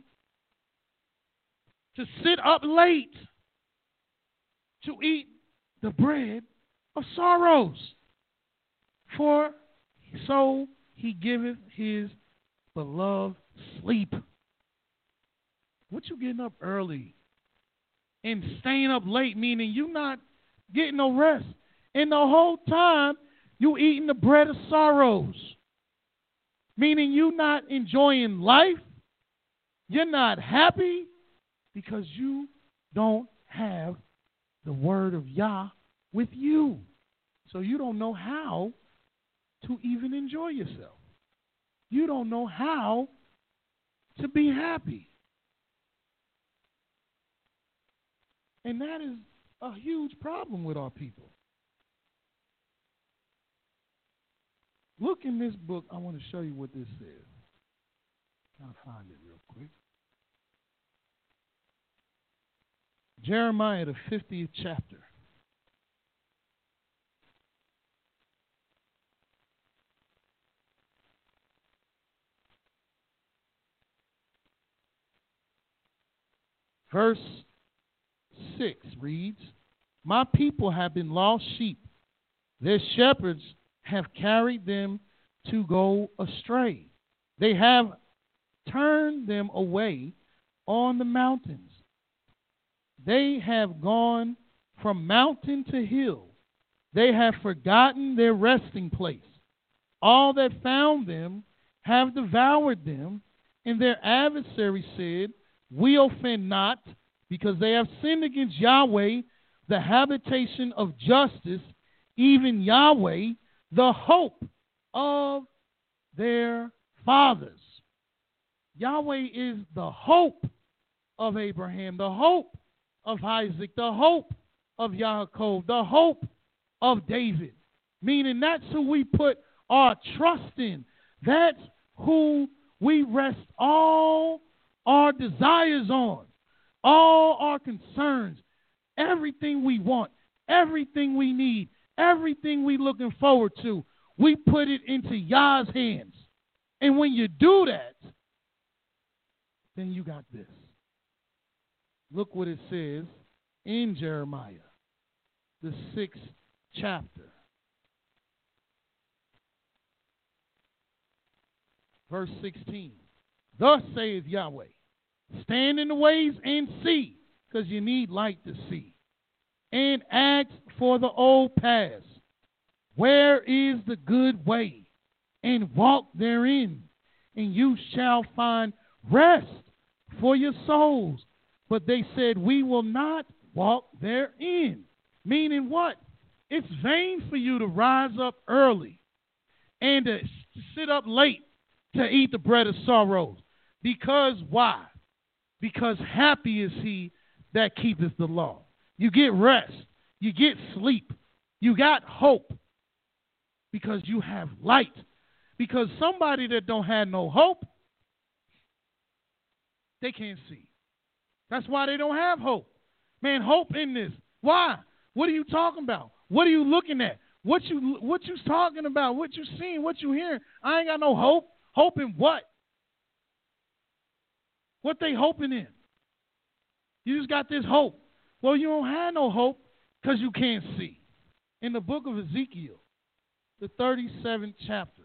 to sit up late, to eat the bread of sorrows. For so he giveth his beloved sleep. What you getting up early and staying up late, meaning you not getting no rest. And the whole time you eating the bread of sorrows, meaning you not enjoying life. You're not happy because you don't have the word of Yah with you. So you don't know how to even enjoy yourself. You don't know how to be happy. And that is a huge problem with our people. Look in this book. I want to show you what this says. I'll find it real quick. Jeremiah, the 50th chapter. Verse 6 reads, my people have been lost sheep. Their shepherds have carried them to go astray. They have turned them away on the mountains. They have gone from mountain to hill. They have forgotten their resting place. All that found them have devoured them, and their adversary said, we offend not, because they have sinned against Yahweh, the habitation of justice, even Yahweh, the hope of their fathers. Yahweh is the hope of Abraham, the hope of Isaac, the hope of Yaakov, the hope of David. Meaning that's who we put our trust in. That's who we rest all our desires on, all our concerns, everything we want, everything we need, everything we looking forward to. We put it into Yah's hands. And when you do that, then you got this. Look what it says in Jeremiah, the 6th chapter. Verse 16. Thus saith Yahweh, stand in the ways and see, because you need light to see, and ask for the old paths. Where is the good way? And walk therein, and you shall find rest for your souls. But they said, we will not walk therein. Meaning what? It's vain for you to rise up early and to sit up late to eat the bread of sorrows. Because why? Because happy is he that keepeth the law. You get rest. You get sleep. You got hope because you have light. Because somebody that don't have no hope, they can't see. That's why they don't have hope. Man, hope in this. Why? What are you talking about? What are you looking at? What you talking about? What you seeing? What you hearing? I ain't got no hope. Hope in what? What they hoping in? You just got this hope. Well, you don't have no hope because you can't see. In the book of Ezekiel, the 37th chapter.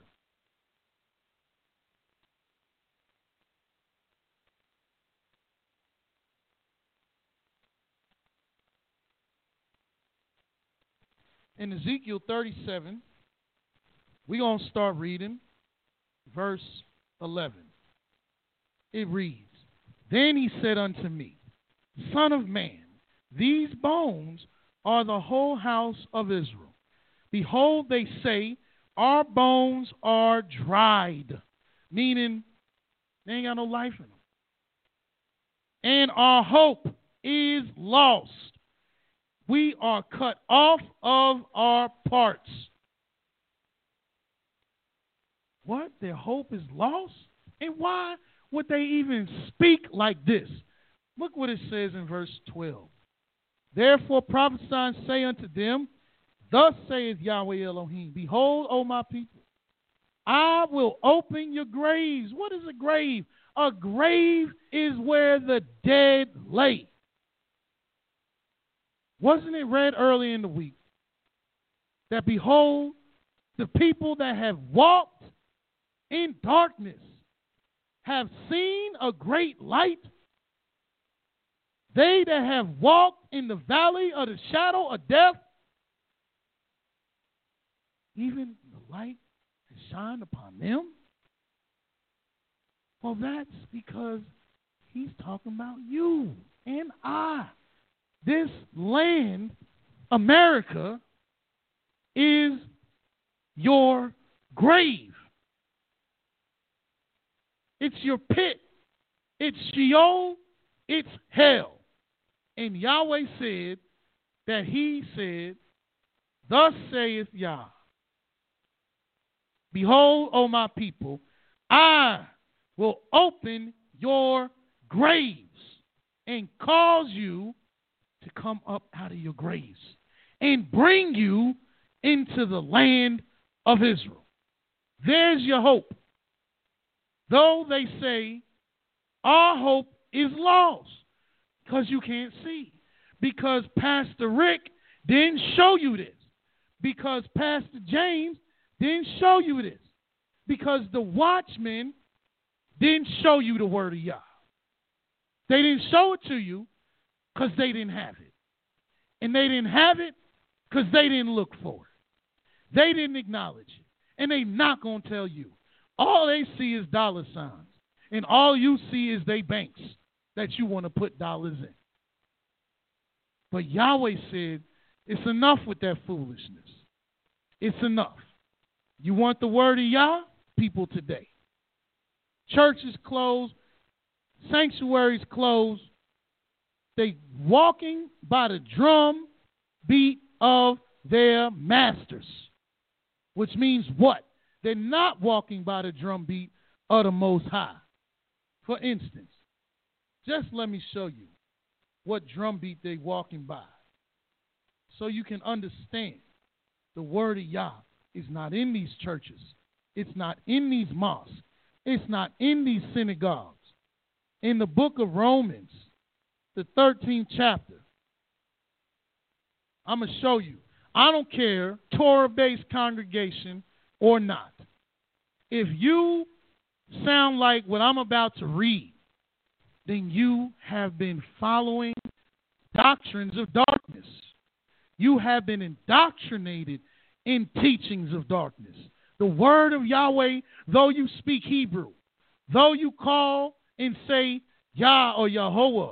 In Ezekiel 37, we're going to start reading verse 11. It reads, then he said unto me, Son of man, these bones are the whole house of Israel. Behold, they say, our bones are dried. meaning they ain't got no life in them. And our hope is lost. We are cut off of our parts. What? Their hope is lost? And why would they even speak like this? Look what it says in verse 12. Therefore prophesy and say unto them, thus saith Yahweh Elohim, behold, O my people, I will open your graves. What is a grave? A grave is where the dead lay. Wasn't it read early in the week that behold, the people that have walked in darkness have seen a great light? They that have walked in the valley of the shadow of death, even the light has shined upon them. Well, that's because he's talking about you and I. This land, America, is your grave. It's your pit. It's Sheol. It's hell. And Yahweh said that he said, thus saith Yah, behold, O my people, I will open your graves and cause you to come up out of your graves and bring you into the land of Israel. There's your hope. Though they say our hope is lost because you can't see, because Pastor Rick didn't show you this, because Pastor James didn't show you this, because the watchmen didn't show you the word of Yah. They didn't show it to you because they didn't have it. And they didn't have it because they didn't look for it. They didn't acknowledge it. And they not going to tell you. All they see is dollar signs. And all you see is they banks that you want to put dollars in. But Yahweh said, it's enough with that foolishness. It's enough. You want the word of Yah? People today. Churches closed. Sanctuaries closed. They walking by the drum beat of their masters. Which means what? They're not walking by the drum beat of the Most High. For instance, just let me show you what drum beat they're walking by, so you can understand the word of Yah is not in these churches. It's not in these mosques. It's not in these synagogues. In the book of Romans, the 13th chapter, I'm going to show you. I don't care, Torah-based congregation or not. If you sound like what I'm about to read, then you have been following doctrines of darkness. You have been indoctrinated in teachings of darkness. The word of Yahweh, though you speak Hebrew, though you call and say Yah or Yahweh,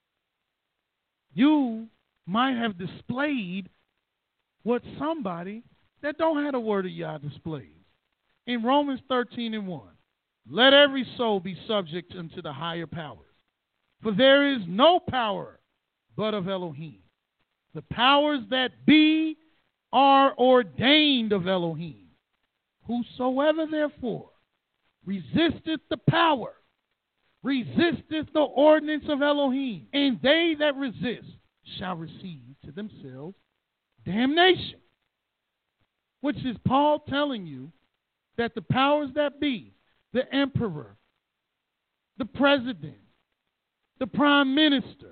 you might have displayed what somebody that don't have the word of Yah displays. In Romans 13:1, let every soul be subject unto the higher powers. For there is no power but of Elohim. The powers that be are ordained of Elohim. Whosoever therefore resisteth the power, resisteth the ordinance of Elohim, and they that resist shall receive to themselves damnation. Which is Paul telling you that the powers that be, the emperor, the president, the prime minister,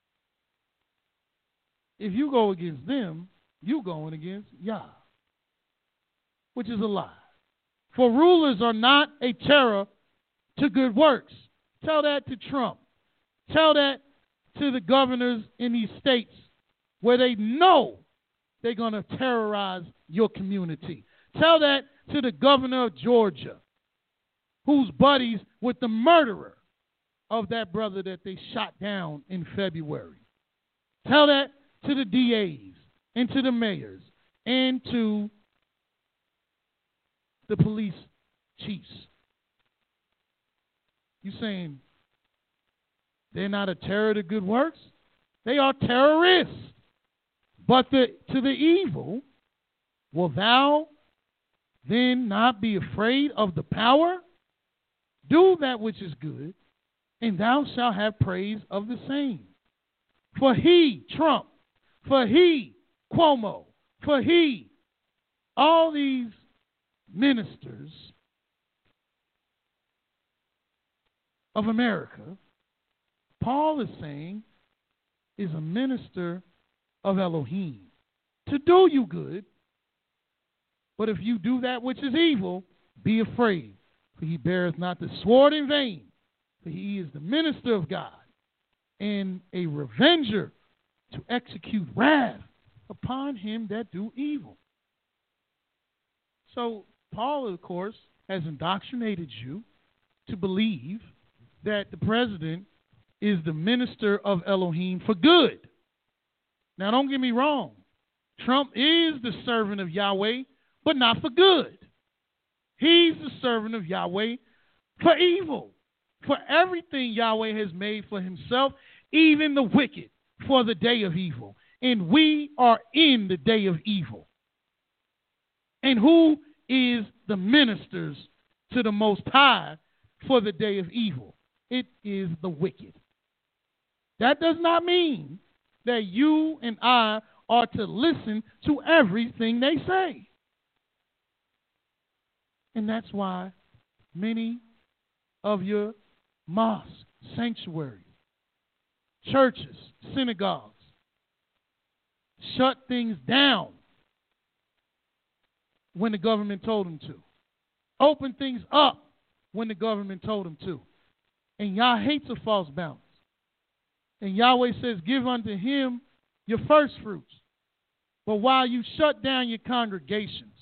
if you go against them, you going against Yah, which is a lie. For rulers are not a terror to good works. Tell that to Trump. Tell that to the governors in these states where they know they're going to terrorize your community. Tell that to the governor of Georgia, who's buddies with the murderer of that brother that they shot down in February. Tell that to the DAs and to the mayors and to the police chiefs. You saying they're not a terror to good works? They are terrorists. But to the evil, will thou then not be afraid of the power? Do that which is good, and thou shalt have praise of the same. For he, Trump, for he, Cuomo, for he, all these ministers of America, Paul is saying, is a minister of Elohim to do you good. But if you do that which is evil, be afraid, for he beareth not the sword in vain, for he is the minister of God, and a revenger to execute wrath upon him that do evil. So Paul, of course, has indoctrinated you to believe that the president is the minister of Elohim for good. Now, don't get me wrong. Trump is the servant of Yahweh, but not for good. He's the servant of Yahweh for evil, for everything Yahweh has made for himself, even the wicked, for the day of evil. And we are in the day of evil. And who is the ministers to the Most High for the day of evil? It is the wicked. That does not mean that you and I are to listen to everything they say. And that's why many of your mosques, sanctuaries, churches, synagogues shut things down when the government told them to. Open things up when the government told them to. And Yah hates a false balance. And Yahweh says, give unto him your first fruits. But while you shut down your congregations,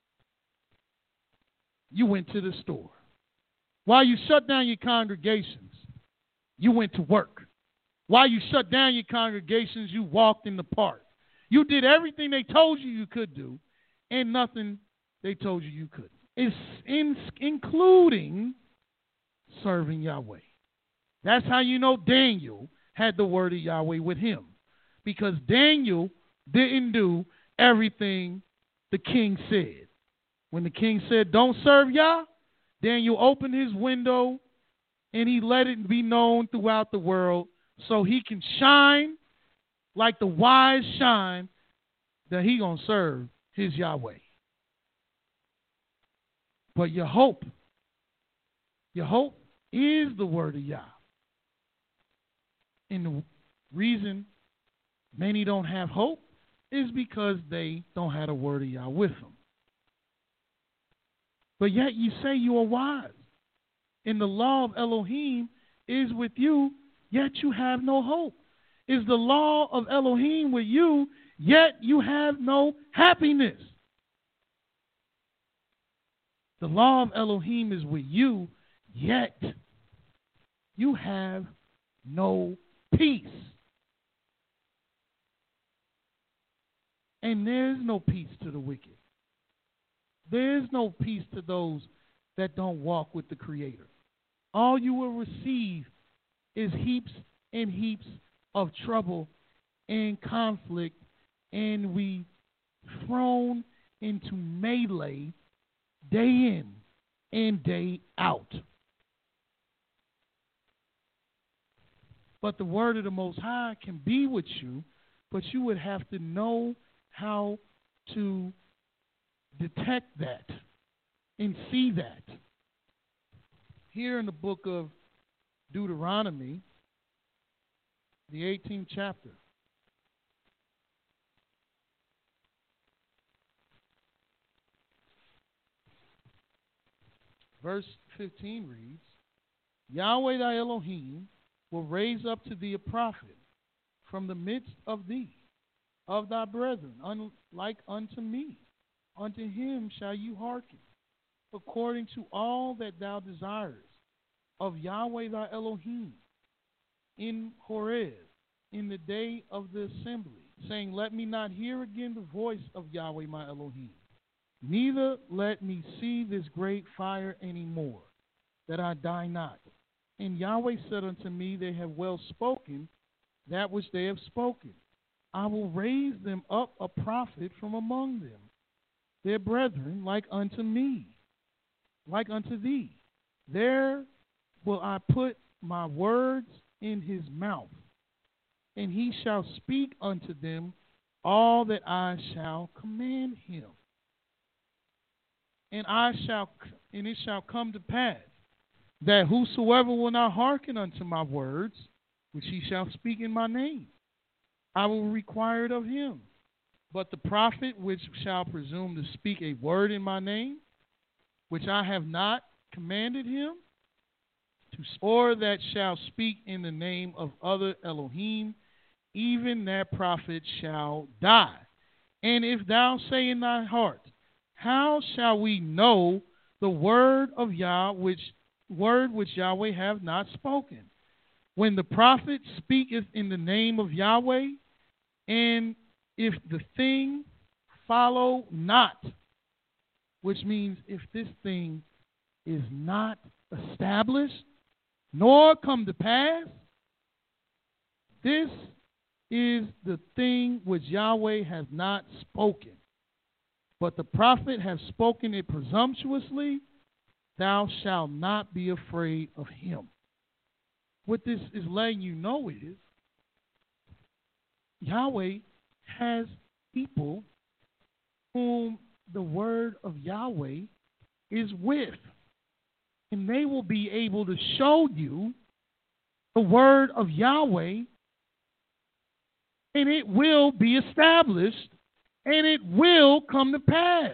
you went to the store. While you shut down your congregations, you went to work. While you shut down your congregations, you walked in the park. You did everything they told you could do, and nothing they told you couldn't. It's including serving Yahweh. That's how you know Daniel had the word of Yahweh with him, because Daniel didn't do everything the king said. When the king said, don't serve Yah, Daniel opened his window and he let it be known throughout the world so he can shine like the wise shine that he going to serve his Yahweh. But your hope is the word of Yah. And the reason many don't have hope is because they don't have the word of Yah with them. But yet you say you are wise, and the law of Elohim is with you, yet you have no hope. Is the law of Elohim with you, yet you have no happiness. The law of Elohim is with you, yet you have no peace. And there's no peace to the wicked. There's no peace to those that don't walk with the Creator. All you will receive is heaps and heaps of trouble and conflict, and we thrown into melee day in and day out. But the word of the Most High can be with you, but you would have to know how to detect that and see that. Here in the book of Deuteronomy, the 18th chapter, verse 15 reads, Yahweh thy Elohim will raise up to thee a prophet from the midst of thee, of thy brethren, like unto me. Unto him shall you hearken, according to all that thou desirest of Yahweh thy Elohim, in Horeb, in the day of the assembly, saying, let me not hear again the voice of Yahweh my Elohim, neither let me see this great fire any more, that I die not. And Yahweh said unto me, they have well spoken that which they have spoken. I will raise them up a prophet from among them, their brethren, like unto me, like unto thee. There will I put my words in his mouth, and he shall speak unto them all that I shall command him. And it shall come to pass that whosoever will not hearken unto my words, which he shall speak in my name, I will require it of him. But the prophet which shall presume to speak a word in my name, which I have not commanded him, or that shall speak in the name of other Elohim, even that prophet shall die. And if thou say in thy heart, how shall we know the word of Yah, which Yahweh hath not spoken? When the prophet speaketh in the name of Yahweh, and if the thing follow not, which means if this thing is not established, nor come to pass, this is the thing which Yahweh has not spoken. But the prophet has spoken it presumptuously, thou shalt not be afraid of him. What this is letting you know is Yahweh has people whom the word of Yahweh is with. And they will be able to show you the word of Yahweh, and it will be established, and it will come to pass.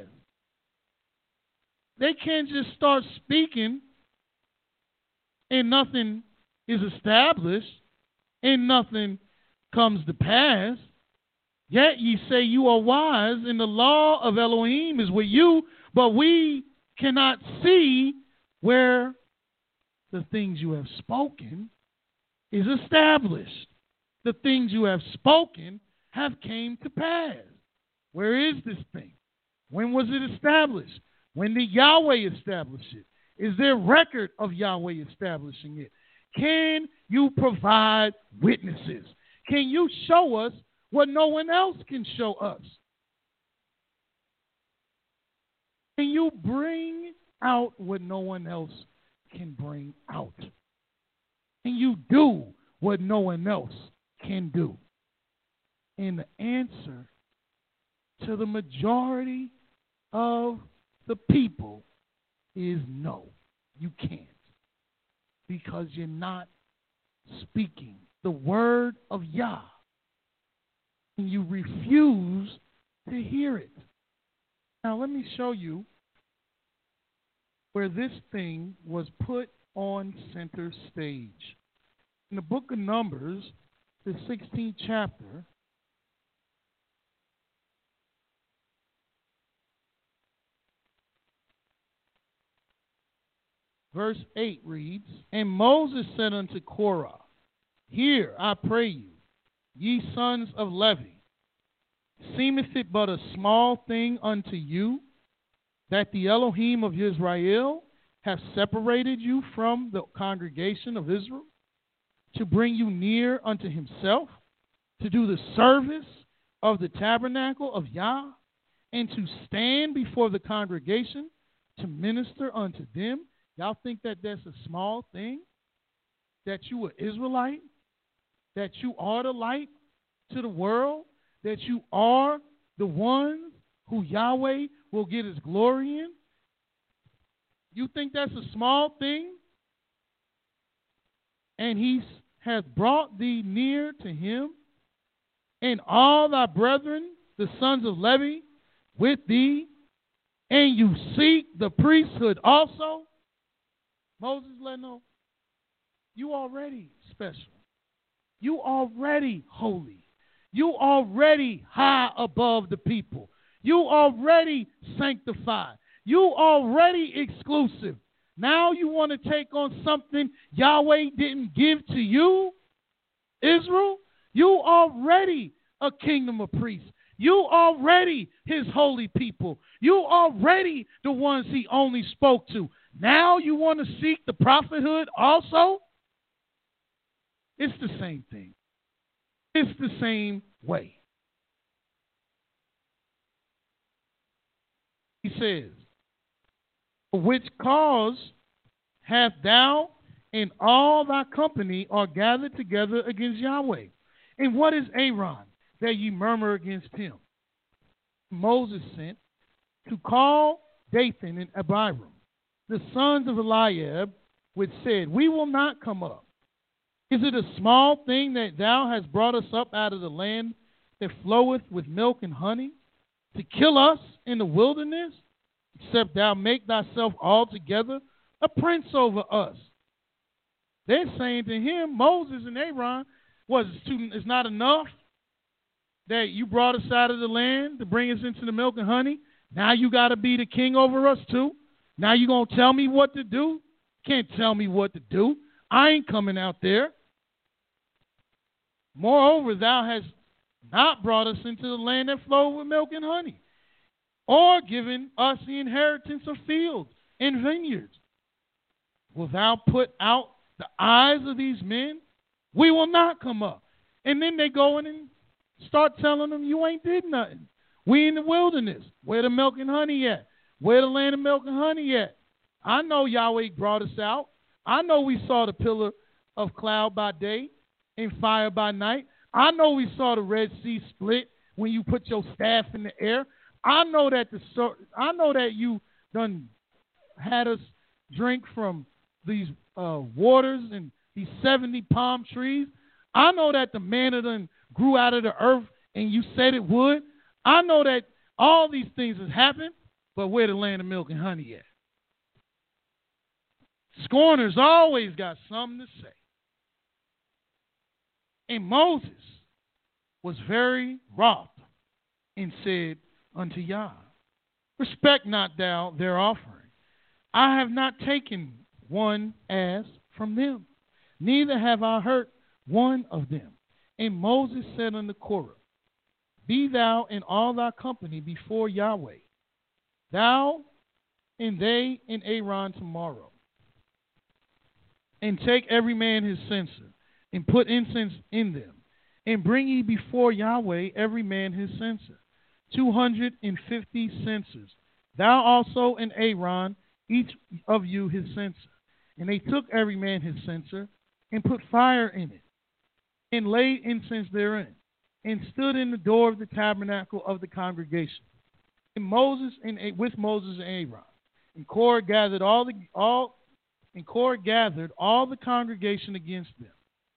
They can't just start speaking and nothing is established and nothing comes to pass. Yet ye say you are wise, and the law of Elohim is with you, but we cannot see where the things you have spoken is established. The things you have spoken have came to pass. Where is this thing? When was it established? When did Yahweh establish it? Is there record of Yahweh establishing it? Can you provide witnesses? Can you show us what no one else can show us? Can you bring out what no one else can bring out? Can you do what no one else can do? And the answer to the majority of the people is no, you can't. Because you're not speaking the word of Yah. And you refuse to hear it. Now let me show you where this thing was put on center stage. In the book of Numbers, the 16th chapter, verse 8 reads, And Moses said unto Korah, Hear, I pray you, ye sons of Levi, seemeth it but a small thing unto you, that the Elohim of Israel have separated you from the congregation of Israel, to bring you near unto himself, to do the service of the tabernacle of Yah, and to stand before the congregation to minister unto them? Y'all think that that's a small thing? That you are Israelite? That you are the light to the world? That you are the ones who Yahweh will get his glory in? You think that's a small thing? And he hath brought thee near to him, and all thy brethren, the sons of Levi, with thee, and you seek the priesthood also? Moses let know, you already special. You already holy. You already high above the people. You already sanctified. You already exclusive. Now you want to take on something Yahweh didn't give to you, Israel? You already a kingdom of priests. You already his holy people. You already the ones he only spoke to. Now you want to seek the prophethood also? It's the same thing. It's the same way. He says, for which cause hath thou and all thy company are gathered together against Yahweh? And what is Aaron, that ye murmur against him? Moses sent to call Dathan and Abiram, the sons of Eliab, which said, we will not come up. Is it a small thing that thou hast brought us up out of the land that floweth with milk and honey, to kill us in the wilderness, except thou make thyself altogether a prince over us? They're saying to him, Moses and Aaron, it's not enough that you brought us out of the land to bring us into the milk and honey? Now you got to be the king over us too? Now you going to tell me what to do? Can't tell me what to do. I ain't coming out there. Moreover, thou hast not brought us into the land that flowed with milk and honey, or given us the inheritance of fields and vineyards. Wilt thou put out the eyes of these men? We will not come up. And then they go in and start telling them, you ain't did nothing. We in the wilderness. Where the milk and honey at? Where the land of milk and honey at? I know Yahweh brought us out. I know we saw the pillar of cloud by day and fire by night. I know we saw the Red Sea split when you put your staff in the air. I know that you done had us drink from these waters and these 70 palm trees. I know that the manna done grew out of the earth and you said it would. I know that all these things has happened, but where the land of milk and honey at? Scorners always got something to say. And Moses was very wroth and said unto Yah, respect not thou their offering. I have not taken one ass from them, neither have I hurt one of them. And Moses said unto Korah, be thou and all thy company before Yahweh, thou and they and Aaron tomorrow, and take every man his censer, and put incense in them, and bring ye before Yahweh every man his censer, 250 censers, thou also and Aaron, each of you his censer. And they took every man his censer, and put fire in it, and laid incense therein, and stood in the door of the tabernacle of the congregation. And with Moses and Aaron, and Korah gathered all the congregation against them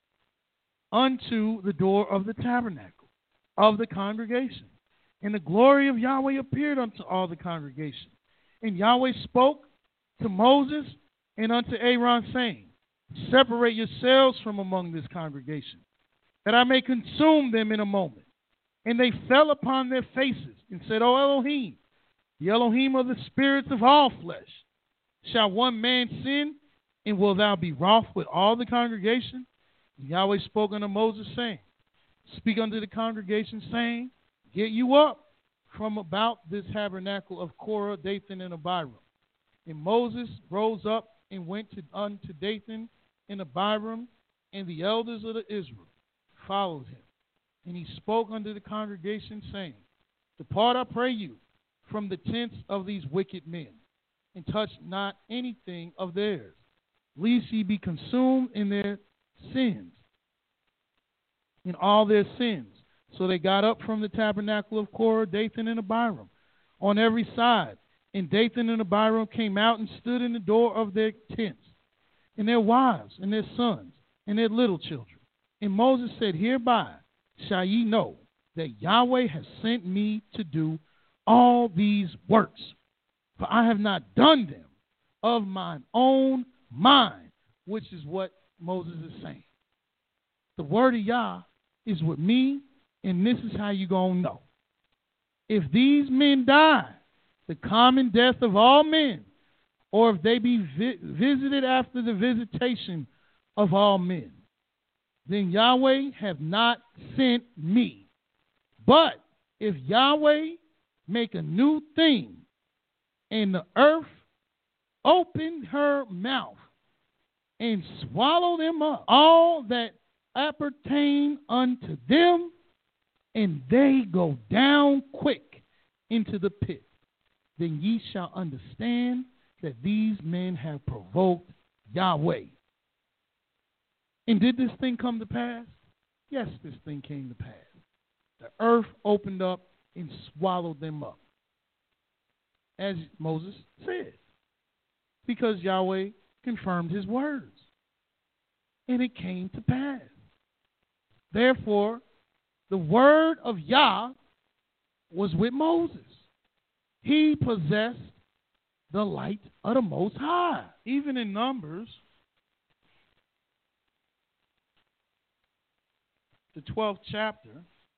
unto the door of the tabernacle of the congregation. And the glory of Yahweh appeared unto all the congregation. And Yahweh spoke to Moses and unto Aaron, saying, separate yourselves from among this congregation, that I may consume them in a moment. And they fell upon their faces and said, O Elohim, the Elohim of the spirits of all flesh, shall one man sin, and will thou be wroth with all the congregation? And Yahweh spoke unto Moses, saying, speak unto the congregation, saying, get you up from about this tabernacle of Korah, Dathan, and Abiram. And Moses rose up and went unto Dathan and Abiram, and the elders of the Israel followed him. And he spoke unto the congregation, saying, depart, I pray you, from the tents of these wicked men, and touch not anything of theirs, lest ye be consumed in their sins, in all their sins. So they got up from the tabernacle of Korah, Dathan, and Abiram on every side. And Dathan and Abiram came out and stood in the door of their tents, and their wives, and their sons, and their little children. And Moses said, hereby shall ye know that Yahweh has sent me to do all these works, for I have not done them of mine own mind, which is what Moses is saying. The word of Yah is with me, and this is how you're going to know. If these men die, the common death of all men, or if they be visited after the visitation of all men, then Yahweh have not sent me. But if Yahweh make a new thing, and the earth open her mouth and swallow them up, all that appertain unto them, and they go down quick into the pit. Then ye shall understand that these men have provoked Yahweh. And did this thing come to pass? Yes, this thing came to pass. The earth opened up and swallowed them up, as Moses said, because Yahweh confirmed his words. And it came to pass. Therefore, the word of Yah was with Moses. He possessed the light of the Most High. Even in Numbers, the 12th chapter,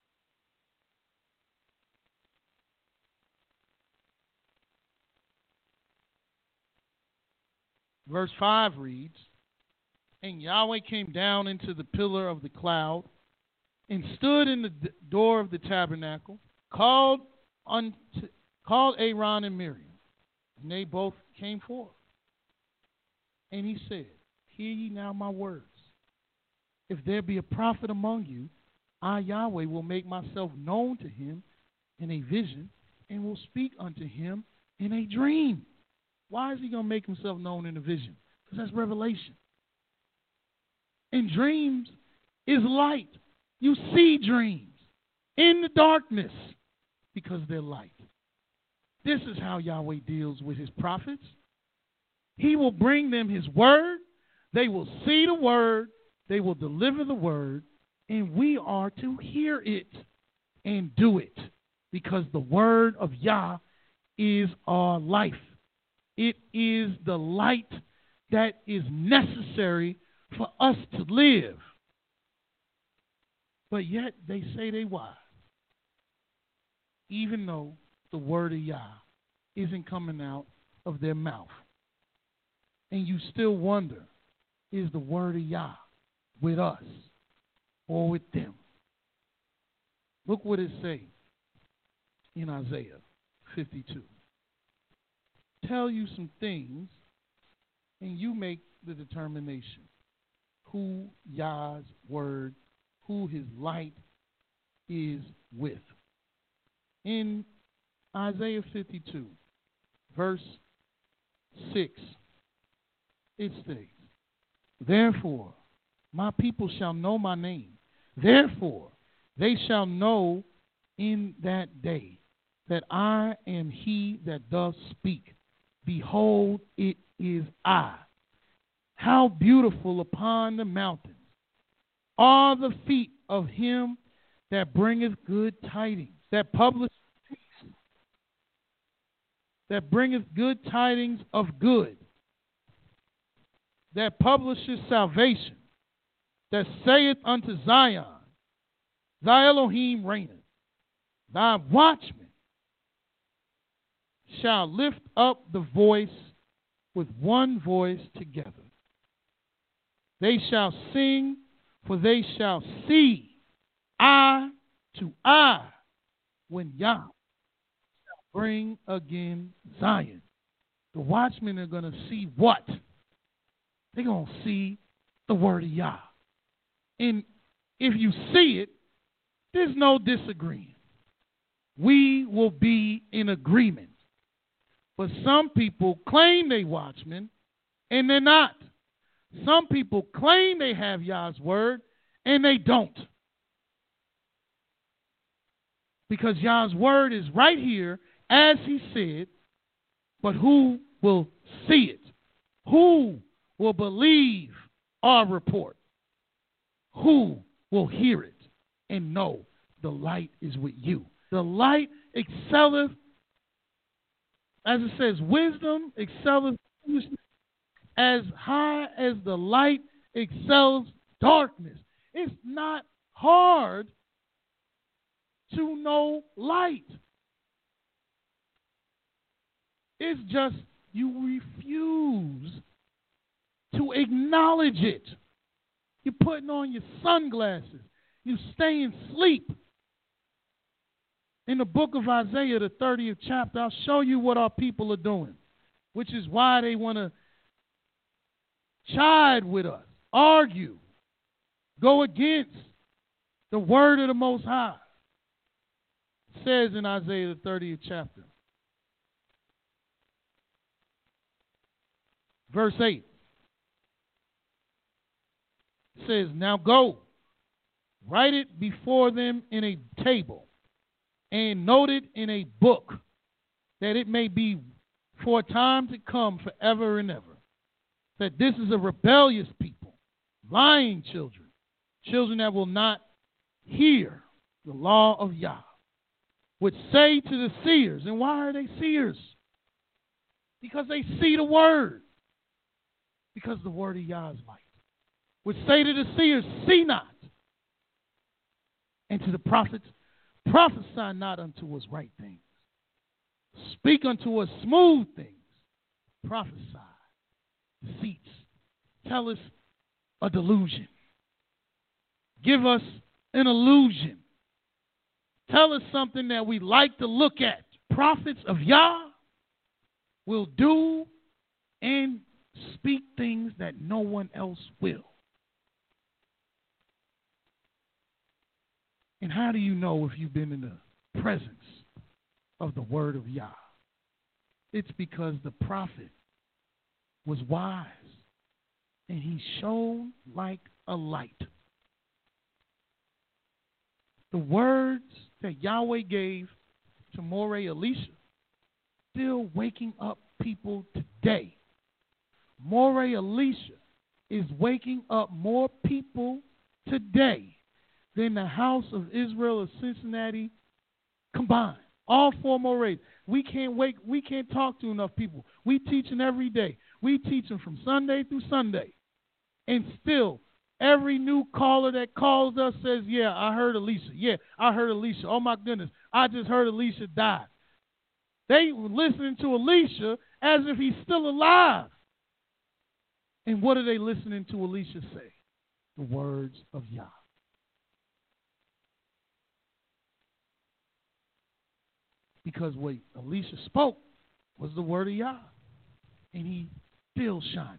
verse 5 reads, and Yahweh came down into the pillar of the cloud and stood in the door of the tabernacle, called Aaron and Miriam, and they both came forth. And he said, hear ye now my words. If there be a prophet among you, I, Yahweh, will make myself known to him in a vision and will speak unto him in a dream. Why is he going to make himself known in a vision? Because that's revelation. And dreams is light. You see dreams in the darkness because they're light. This is how Yahweh deals with his prophets. He will bring them his word. They will see the word. They will deliver the word. And we are to hear it and do it because the word of Yah is our life. It is the light that is necessary for us to live. But yet they say they wise, even though the word of Yah isn't coming out of their mouth. And you still wonder, is the word of Yah with us or with them? Look what it says in Isaiah 52. Tell you some things, and you make the determination who Yah's word, who his light is with. In Isaiah 52, verse 6, it states, therefore my people shall know my name. Therefore they shall know in that day that I am he that doth speak. Behold, it is I. How beautiful upon the mountains are the feet of him that bringeth good tidings, that publisheth peace, that bringeth good tidings of good, that publisheth salvation, that saith unto Zion, thy Elohim reigneth, thy watchmen shall lift up the voice with one voice together. They shall sing, for they shall see eye to eye when Yah shall bring again Zion. The watchmen are going to see what? They're going to see the word of Yah. And if you see it, there's no disagreeing. We will be in agreement. But some people claim they watchmen, and they're not. Some people claim they have Yah's word, and they don't. Because Yah's word is right here, as he said, but who will see it? Who will believe our report? Who will hear it and know the light is with you? The light excelleth, as it says, wisdom excelleth foolishness, as high as the light excels darkness. It's not hard to know light. It's just you refuse to acknowledge it. You're putting on your sunglasses. You stay in sleep. In the book of Isaiah, the 30th chapter, I'll show you what our people are doing, which is why they want to chide with us, argue. go against the word of the Most High. It says in Isaiah the 30th chapter, verse 8, it says, now go, write it before them in a table, and note it in a book, that it may be for a time to come forever and ever, that this is a rebellious people, lying children, children that will not hear the law of Yah, would say to the seers. And why are they seers? Because they see the word. Because the word of Yah is light. Would say to the seers, see not. And to the prophets, prophesy not unto us right things. Speak unto us smooth things. Prophesy deceits. Tell us a delusion. Give us an illusion. Tell us something that we like to look at. Prophets of Yah will do and speak things that no one else will. And how do you know if you've been in the presence of the word of Yah? It's because the prophet was wise and he shone like a light. The words that Yahweh gave to Moreh Elisha still waking up people today. Moreh Elisha is waking up more people today than the house of Israel of Cincinnati combined. All four Morehs. We can't talk to enough people. We teach them every day. We teach them from Sunday through Sunday. And still, every new caller that calls us says, yeah, I heard Elisha. Yeah, I heard Elisha. Oh, my goodness. I just heard Elisha die. They were listening to Elisha as if he's still alive. And what are they listening to Elisha say? The words of Yah. Because what Elisha spoke was the word of Yah. And he's still shining.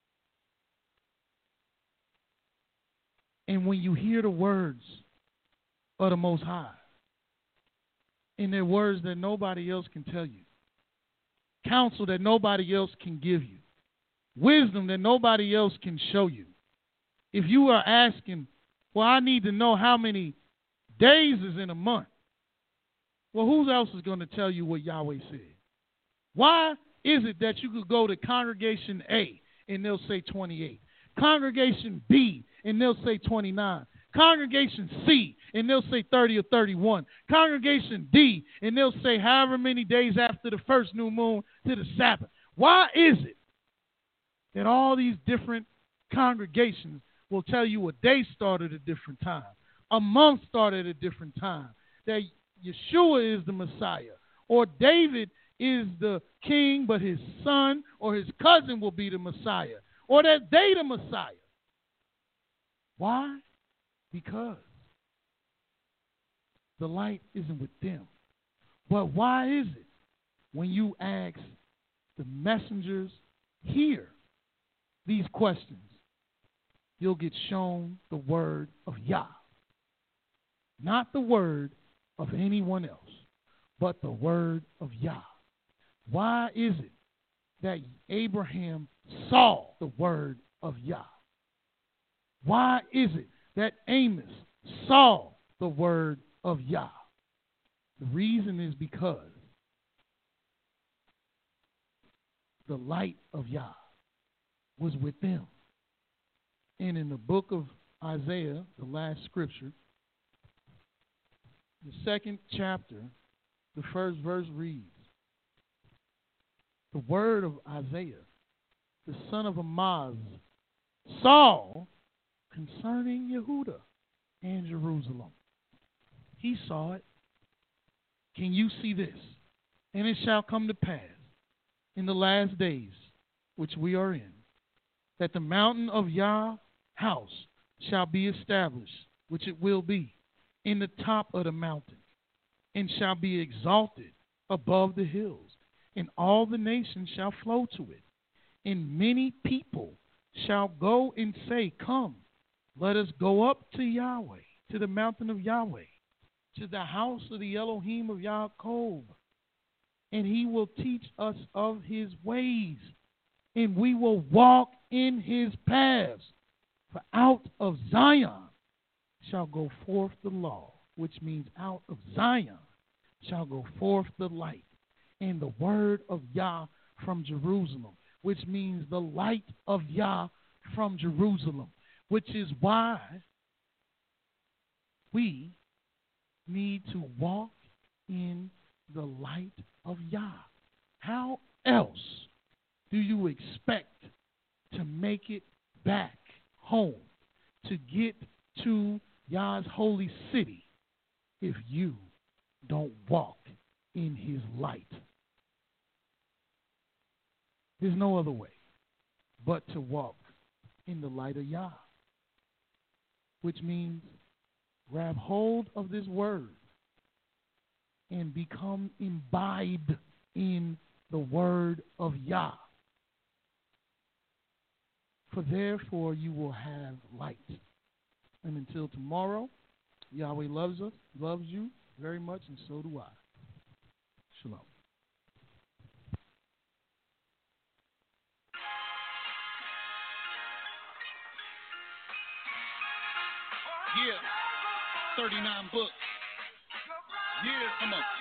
And when you hear the words of the Most High, and they're words that nobody else can tell you, counsel that nobody else can give you, wisdom that nobody else can show you. If you are asking, well, I need to know how many days is in a month, well, who else is going to tell you what Yahweh said? Why is it that you could go to Congregation A and they'll say 28, Congregation B and they'll say 29, Congregation C and they'll say 30 or 31, Congregation D and they'll say however many days after the first new moon to the Sabbath? Why is it that all these different congregations will tell you a day started at a different time, a month started at a different time, that Yeshua is the Messiah, or David is the king, but his son or his cousin will be the Messiah, or that they the Messiah? Why? Because the light isn't with them. But why is it when you ask the messengers here these questions, you'll get shown the word of Yah? Not the word of anyone else, but the word of Yah. Why is it that Abraham saw the word of Yah? Why is it that Amos saw the word of Yah? The reason is because the light of Yah was with them. And in the book of Isaiah, the last scripture, the second chapter, the first verse reads, the word of Isaiah, the son of Amoz, saw concerning Yehuda and Jerusalem. He saw it. Can you see this? And it shall come to pass in the last days, which we are in, that the mountain of Yah house shall be established, which it will be, in the top of the mountain, and shall be exalted above the hills, and all the nations shall flow to it. And many people shall go and say, come, Let us go up to Yahweh, to the mountain of Yahweh, to the house of the Elohim of Yaakov, and he will teach us of his ways, and we will walk in his paths. For out of Zion shall go forth the law, which means out of Zion shall go forth the light, and the word of Yah from Jerusalem, which means the light of Yah from Jerusalem, which is why we need to walk in the light of Yah. How else do you expect to make it back home, to get to Yah's holy city, if you don't walk in his light? There's no other way but to walk in the light of Yah, which means grab hold of this word and become imbibed in the word of Yah. For therefore you will have light. And until tomorrow, Yahweh loves us, loves you very much, and so do I. Shalom. Yeah, 39 books. Yeah, come on.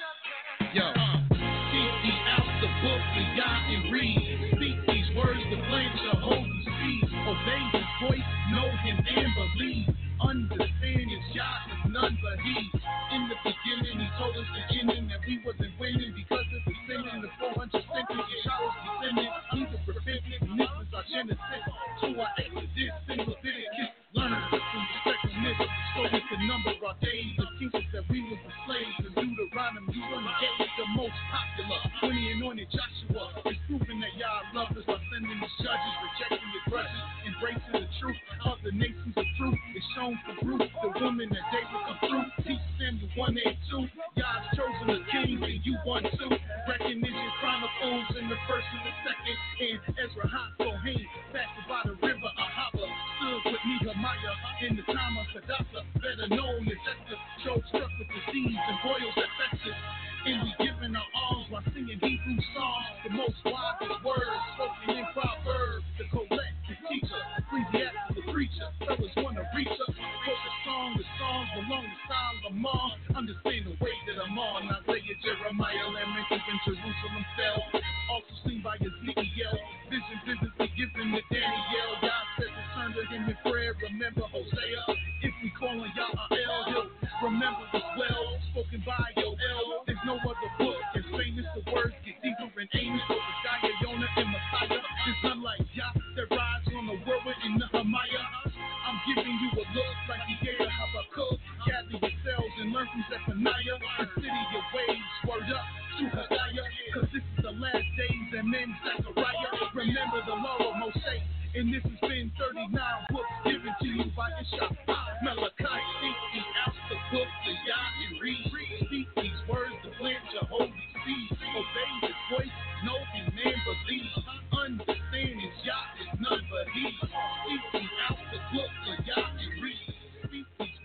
Yo, seek ye out the book of Yah and read. Speak these words, the flames shall hold these seeds. Obey his voice, know him and believe. Understand his Yah is none but he. In the beginning, he told us beginning that we wasn't winning because of the sin in the 400 century. Showers descending, he's a prophetic, and this is our genesis. So our exodus in Leviticus. Learn from respectfulness so we can number our days. The teachers that we was the slaves in Deuteronomy 28, the most popular. When he anointed Joshua, it's proving that Yah loved us by sending his judges, rejecting the grudges, embracing the truth of the nations of truth. It's shown for Ruth, the woman that David come through. Teach Samuel 1 and 2. Yah's chosen a king and you one too. Recognition Chronicles in the first and the second. And Ezra HaKohen, fasted by the river Ahava, stood with Nehemiah in the time of Hadassah, better known as Esther. Job struck with disease and boils that festers. And we giving our alms while singing Hebrew songs. The most wisest words spoken in Proverbs. The Colette, the teacher, Ecclesiastes, the preacher. Fellas wanna reach us. Quote the songs belong to Solomon. Understand the way that I'm on. Isaiah, Jeremiah, Lamented in Jerusalem fell. Also seen by Ezekiel. Visions be given to Daniel. God said to turn to him in prayer. Remember Hosea. If we call on Yah'el, he'll remember as well. Spoken by Yoel. There's no other book as famous. The words get deeper and Amos, Obadiah, Jonah, and Micaiah. There's none like Yah that rides on the whirlwind in Nehemiah. I'm giving you a look like he gave a Habakkuk. Gather yourselves and learn from Zephaniah. Consider your ways, word up to Hosea. Cause this is the last days and then Zechariah. Remember the law of Moshe. And this has been 39 books given to you by Ishaq Malachi. Seek ye out the book of Yah and read. Speak these words, the plant your holy seed. Obey his voice, know him and believe. Understand his Yah is none but he. Seek ye out the book of Yah and read. Speak these